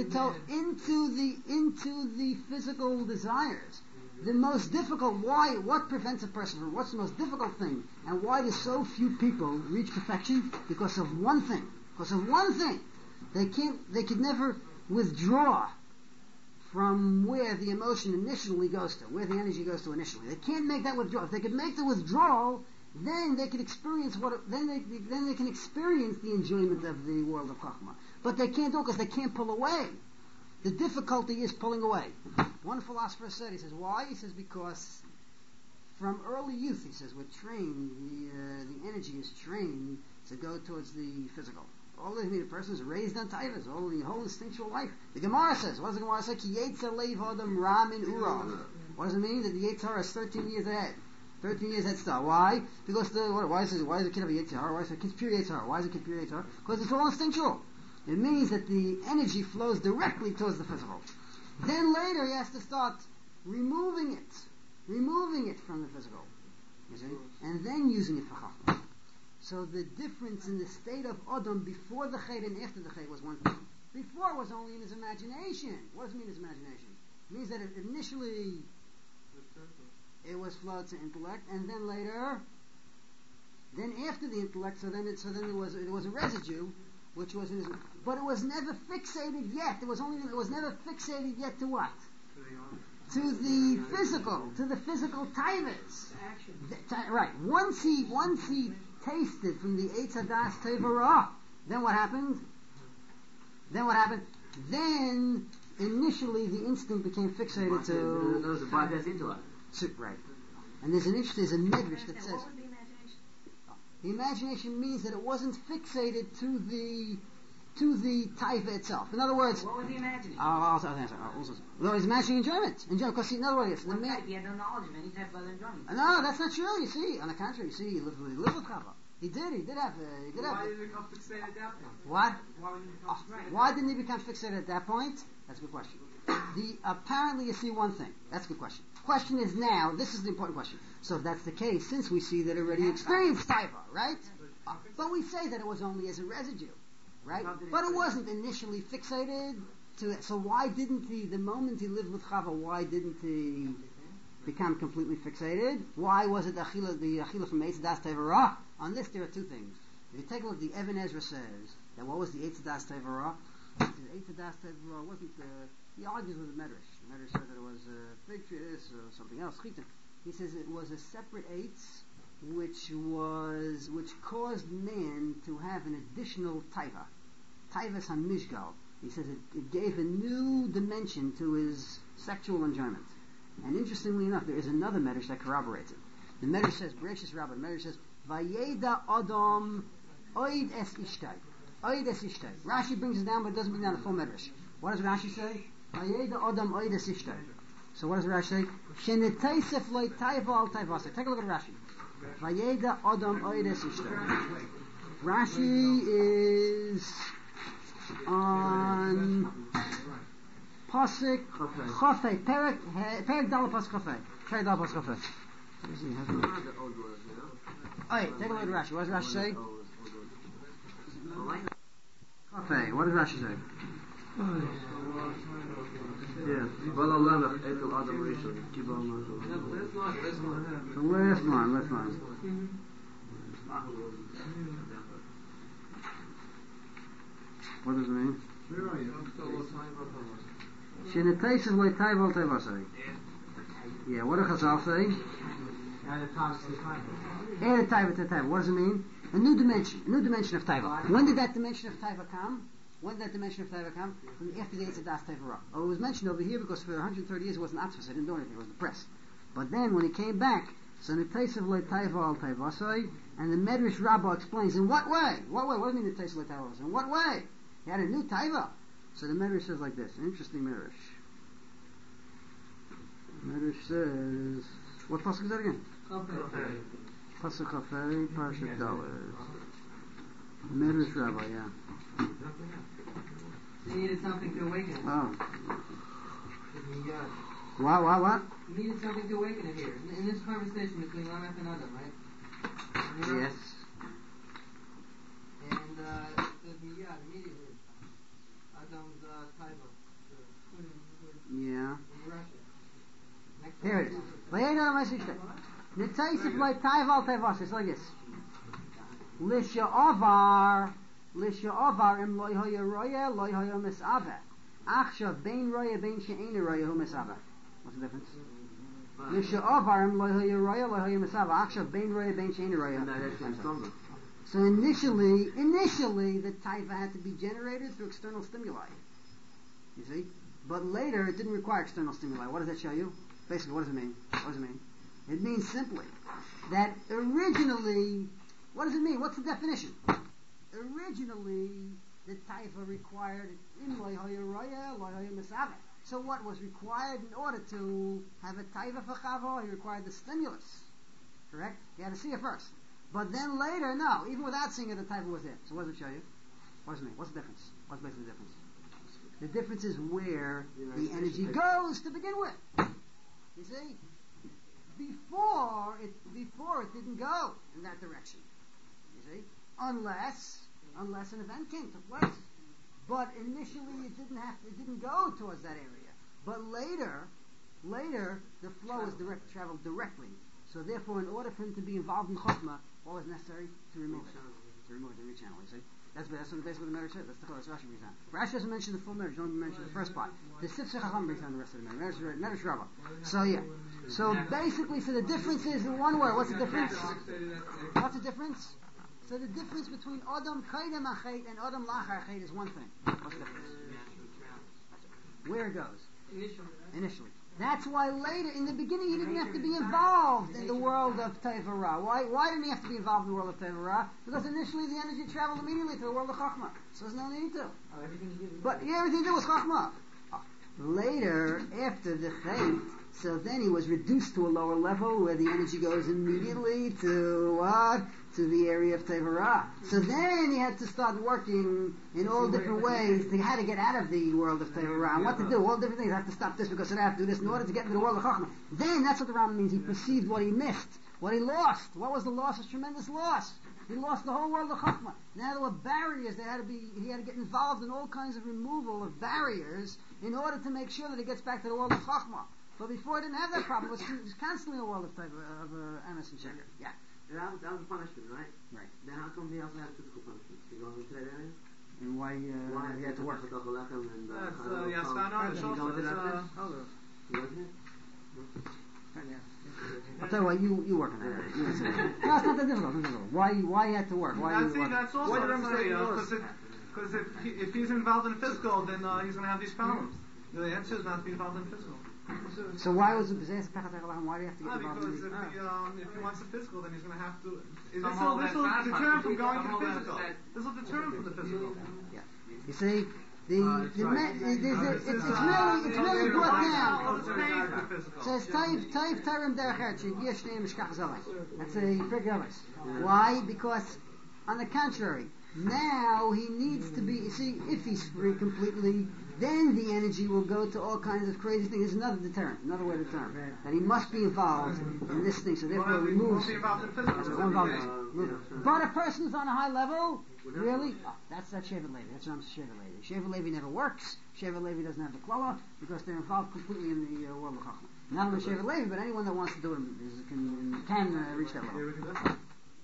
the physical desires. The most difficult, what prevents a person from, what's the most difficult thing, and why do so few people reach perfection? Because of one thing. They could never withdraw from where the emotion initially goes to, where the energy goes to initially. They can't make that withdrawal. If they could make the withdrawal, then they could experience then they can experience the enjoyment of the world of Chachma. But they can't do it because they can't pull away. The difficulty is pulling away. One philosopher said, he says, why? He says, because from early youth, he says, we're trained, the energy is trained to go towards the physical. All the person is raised on titles, all the whole instinctual life. The Gemara says, what does the Gemara say? Ki yetzer leiv adam ram in ura. What does it mean? That the Yetzer is 13 years ahead. 13 years head start. Why? Because why is the kid of a Yetzer? Why is the kid pure Yetzer? Why is the kid pure Yetzer? Because it's all instinctual. It means that the energy flows directly towards the physical. Then later he has to start removing it from the physical. You see? And then using it for Chachma. So the difference in the state of Adam before the Chet and after the Chet was one thing. Before it was only in his imagination. What does it mean his imagination? It means that initially it was flowed to intellect, and then later, then after the intellect, so then it was a residue, which was in his, but it was never fixated yet. It was never fixated yet to what? To the physical taivas. Right. Once he tasted from the Eitz Hadas Tevara, then what happened? Then initially the instinct became fixated to. That was a bypass intellect. Right. And there's a medrash that says. What was the imagination? The imagination means that it wasn't fixated to the taiva itself. In other words, What was he imagining? I'll answer. No, he's imagining enjoyment. Because in other words, He had no knowledge of any type of other enjoyment. No, that's not true. You see, on the contrary, he lived with Chava. He did have. Why did it become fixated at that point? What? Why didn't it become fixated? Why didn't he become fixated at that point? That's a good question. Apparently you see one thing. That's a good question. Question is now, this is the important question. So if that's the case, since we see that it already experienced taiva, right? But we say that it was only as a residue, right? But it wasn't initially fixated to it. So why didn't he, the moment he lived with Chava, why didn't he become completely fixated? Why was it the Achila from Eitz Das Tevara? On this there are two things. If you take a look, the Even Ezra says that what was the Eitz Das Tevara? The Eitz Das Tevara wasn't he argues with the Medrash. The Medrash said that it was fig trees or something else. He says it was a separate Eitz which caused man to have an additional taiva. Taivas HaMishgal. He says it gave a new dimension to his sexual enjoyment. And interestingly enough, there is another Medrash that corroborates it. The Medrash says, Bereshis Rabbah, the Medrash says, Vayeda Adam Oid Es Ishtai. Oid Es Ishtai. Rashi brings it down, but it doesn't bring down the full Medrash. What does Rashi say? Vayeda Adam Oid Es Ishtai. So what does Rashi say? Shenetaisef Loi Taiva Al Taivasa. Take a look at Rashi. Vayeda Adam Oid Es Ishtai. Rashi is on Pasuk Chafei, Perek Dal Pasuk Chafei. Perek Dal Pasuk Chafei. Alright, take a look at Rashi. What does Rashi say? Chafei. What does Rashi say? Yeah. Well, Allah Eitel Adam Rishon. The last line. What does it mean? Shenetaisef Loi Taiva Al Taivasai. Yeah, what do Chazal say? Add a taiva to the taiva. Add a taiva to taiva. What does it mean? A new dimension of taiva. When did that dimension of taiva come? From after the Eitz Hadas Tevara. Oh, it was mentioned over here because for 130 years it wasn't atzvus. It didn't do anything. It was depressed. But then when he came back, so Netaisef Loi Taiva Al Taivasai, and the Medrash Rabbah explains in what way? What do you mean Netaisef Loi Taiva? In what way? He had a new taiva. So the Medrash says like this. An interesting Medrash. Medrash says, what pasuk is that again? Pasuk Chafei, Parashat Dalet. Medrash Rabbah, yeah. He needed something to awaken it. Oh. What? He needed something to awaken it here. In this conversation between Lamech and Adam, right? Yes. And it says Miyad immediately. Adam's taiva. Yeah. In Russia. Here it is. Netaisef Loi Taiva Al Taivasai. It's like this. Lisha'avar im Loi Hoya Roya, Loi Hoya Mis'aveh. Achshav bein Roya, bein She'ena Roya, Hu Mis'aveh. What's the difference? Lisha'avar im Loi Hoya Roya, Loi Hoya Mis'aveh. Achshav bein Roya, bein She'ena Roya. So initially, the taiva had to be generated through external stimuli. You see? But later, it didn't require external stimuli. What does that show you? Basically, what does it mean? It means simply that originally, what does it mean? What's the definition? Originally, the taiva required in Loi Hoya Roya, Loi Hoya Misaveh. So what was required in order to have a taiva for Chava? He required the stimulus. Correct? You had to see it first. But then later, no, even without seeing it, the taiva was there. So what does it show you? What does it mean? What's the difference? What's basically the difference? The difference is where the energy goes to begin with. You see? Before it didn't go in that direction. You see, unless an event took place. But initially it didn't go towards that area. But later the flow traveled directly. So therefore, in order for him to be involved in Chokhmah, what was necessary? To remove it. To rechannel, you see? That's basically the Medrash says. That's the Chodesh Rashi brings down. Rashi doesn't mention the full Medrash, only mentions the first part. The Sifsei Chacham brings down the rest of the Medrash. Medrash Rabbah. So yeah. So basically, the difference is in one word. What's the difference? What's the difference? So the difference between Adam Kaidem Achet and Adam Lachar Achet is one thing. What's the difference? Where it goes. Initially. That's why later, in the beginning, he didn't have to be involved in the world of Tevorah. Why didn't he have to be involved in the world of Tevorah? Because initially the energy traveled immediately to the world of Chokhmah. So there's no need to. Everything he did was Chokhmah. Later, after the Chet, so then he was reduced to a lower level where the energy goes immediately to what? To the area of Tevorah. So then he had to start working in all different ways. He had to get out of the world of Tevorah. And what to do? All different things. I have to stop this because I have to do this in order to get into the world of Chokhmah. Then that's what the Rambam means. He perceived what he missed, what he lost. What was the loss? A tremendous loss. He lost the whole world of Chokhmah. Now there were barriers. He had to get involved in all kinds of removal of barriers in order to make sure that he gets back to the world of Chokhmah. But before he didn't have that problem. It was constantly a world of Amos and Sheker. Yeah. That was a punishment, right? Right. Then how come he also had physical punishment? You go into that area? And why he had to work? That's I'll tell you what, you work on that area. No, it's not that difficult. Why he had to work? That's also because if he's involved in physical, then he's going to have these problems. The answer is not to be involved in physical. So why was the B'zeh Pechat HaChalam? Why do you have to get involved in because if he wants the physical, then he's going to have to. This will deter him from going to the physical. This will deter him from the physical. Yeah. You see, it's really brought down. It says Taif Tarim Derech Yesh Neim Mishkach Zalai. That's a Pergalis. Why? Because on the contrary, now he needs to be. You see, if he's free completely, then the energy will go to all kinds of crazy things. There's another deterrent, another way to determine that he must be involved in this thing. So therefore, he moves. But a person's on a high level, really, that's Shevet Levi. That's Ram's Shevet Levi. Shevet Levi never works. Shevet Levi doesn't have the klala because they're involved completely in the world of Chokhmah. Not only Shevet Levi, but anyone that wants to do it can reach that level.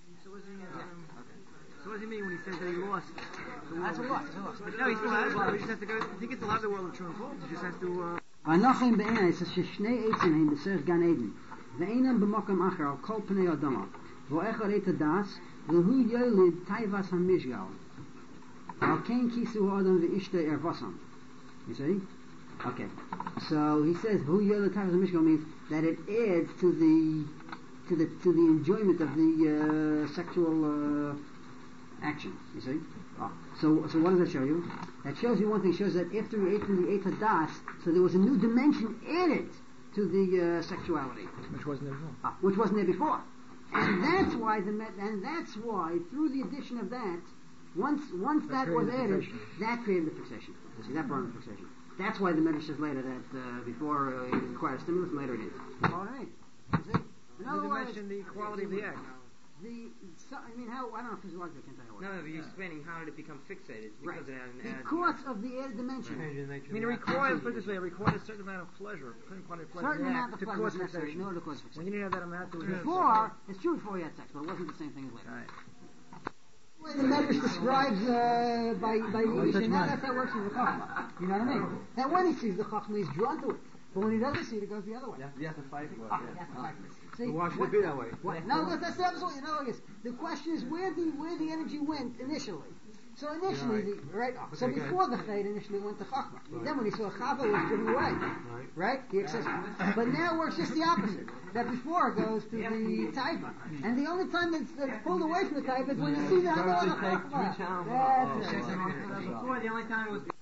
So what does he mean when he says that he lost? That's a loss. No, he still has one. He just has to go. I think it's a lot of the world of true and false. He just has to. Anachem be'ena, it says sheshnei eitzim heim b'serch Gan Eden. Ve'enam b'makam acher al kol pnei adama. Vo'echad et das v'hu yolid taivas hamishgal. Al kein kisu adam ve'ishtei ervasam. You see? Okay. So he says v'hu yolid taivas hamishgal means that it adds to the enjoyment of the sexual action, you see? So what does that show you? That shows you one thing. It shows that after he ate from the Eight Hadas, so there was a new dimension added to the sexuality, which wasn't there before. Which wasn't there before, and that's why through the addition of that, once that was added, that created the fixation. You see, that brought the fixation. That's why the Medrash says later that before it required a stimulus, later it is. All right. You see? In other words, mention the quality of the act. I don't know physiologically, I can't tell you what. No, you're explaining how did it become fixated. It's because it had an added because of the added dimension. Right. I mean, it requires, put it this way, it requires a certain amount of pleasure, certain amount of pleasure was necessary in order to cause fixation. When you didn't have that amount, it's true before you had sex, but it wasn't the same thing as later. Right. The way the Medrash describes by Yiddish, now that's how it works in the Chokhmah. You know what I mean? That when he sees the Chokhmah, he's drawn to it. But when he doesn't see it, it goes the other way. You have to fight for it. You have to fight for it. See, why should it be that way? No, that's absolutely. No, the question is where the energy went initially. So initially, So before the Chet initially went to Chokhmah. Right. Then when he saw Chava, it was driven away. Right? He accepts it. But now it works just the opposite. That before it goes to the Taiva. And the only time that's pulled away from the Taiva is when you see the Hamon of Chokhmah. Before, the only time it was.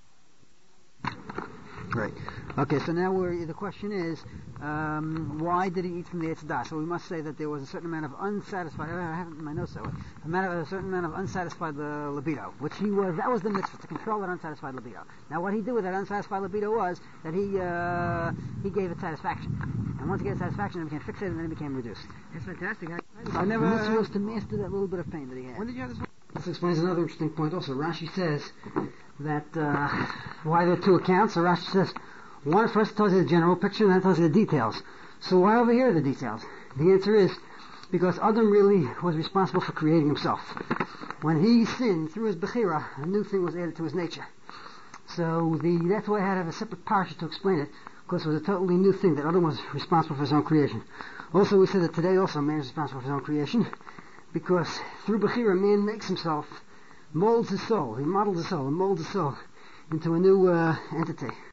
Right. Okay, so now the question is, why did he eat from the Eitz Hadas? So we must say that there was a certain amount of unsatisfied, I have it in my notes that way, a certain amount of unsatisfied libido, that was the mitzvah, to control that unsatisfied libido. Now what he did with that unsatisfied libido was that he gave it satisfaction. And once he gave it satisfaction, it became fixated and then it became reduced. That's fantastic. I never. This was to master that little bit of pain that he had. When did you have this? This explains another interesting point also. Rashi says that why there are two accounts. So Rashi says one first tells you the general picture and then tells you the details. So why over here the details? The answer is because Adam really was responsible for creating himself. When he sinned through his bechira, a new thing was added to his nature. So that's why I had to have a separate parsha to explain it, because it was a totally new thing that Adam was responsible for his own creation. Also, we said that today also man is responsible for his own creation, because through bechira man makes himself, molds his soul, he models his soul, and molds his soul into a new entity.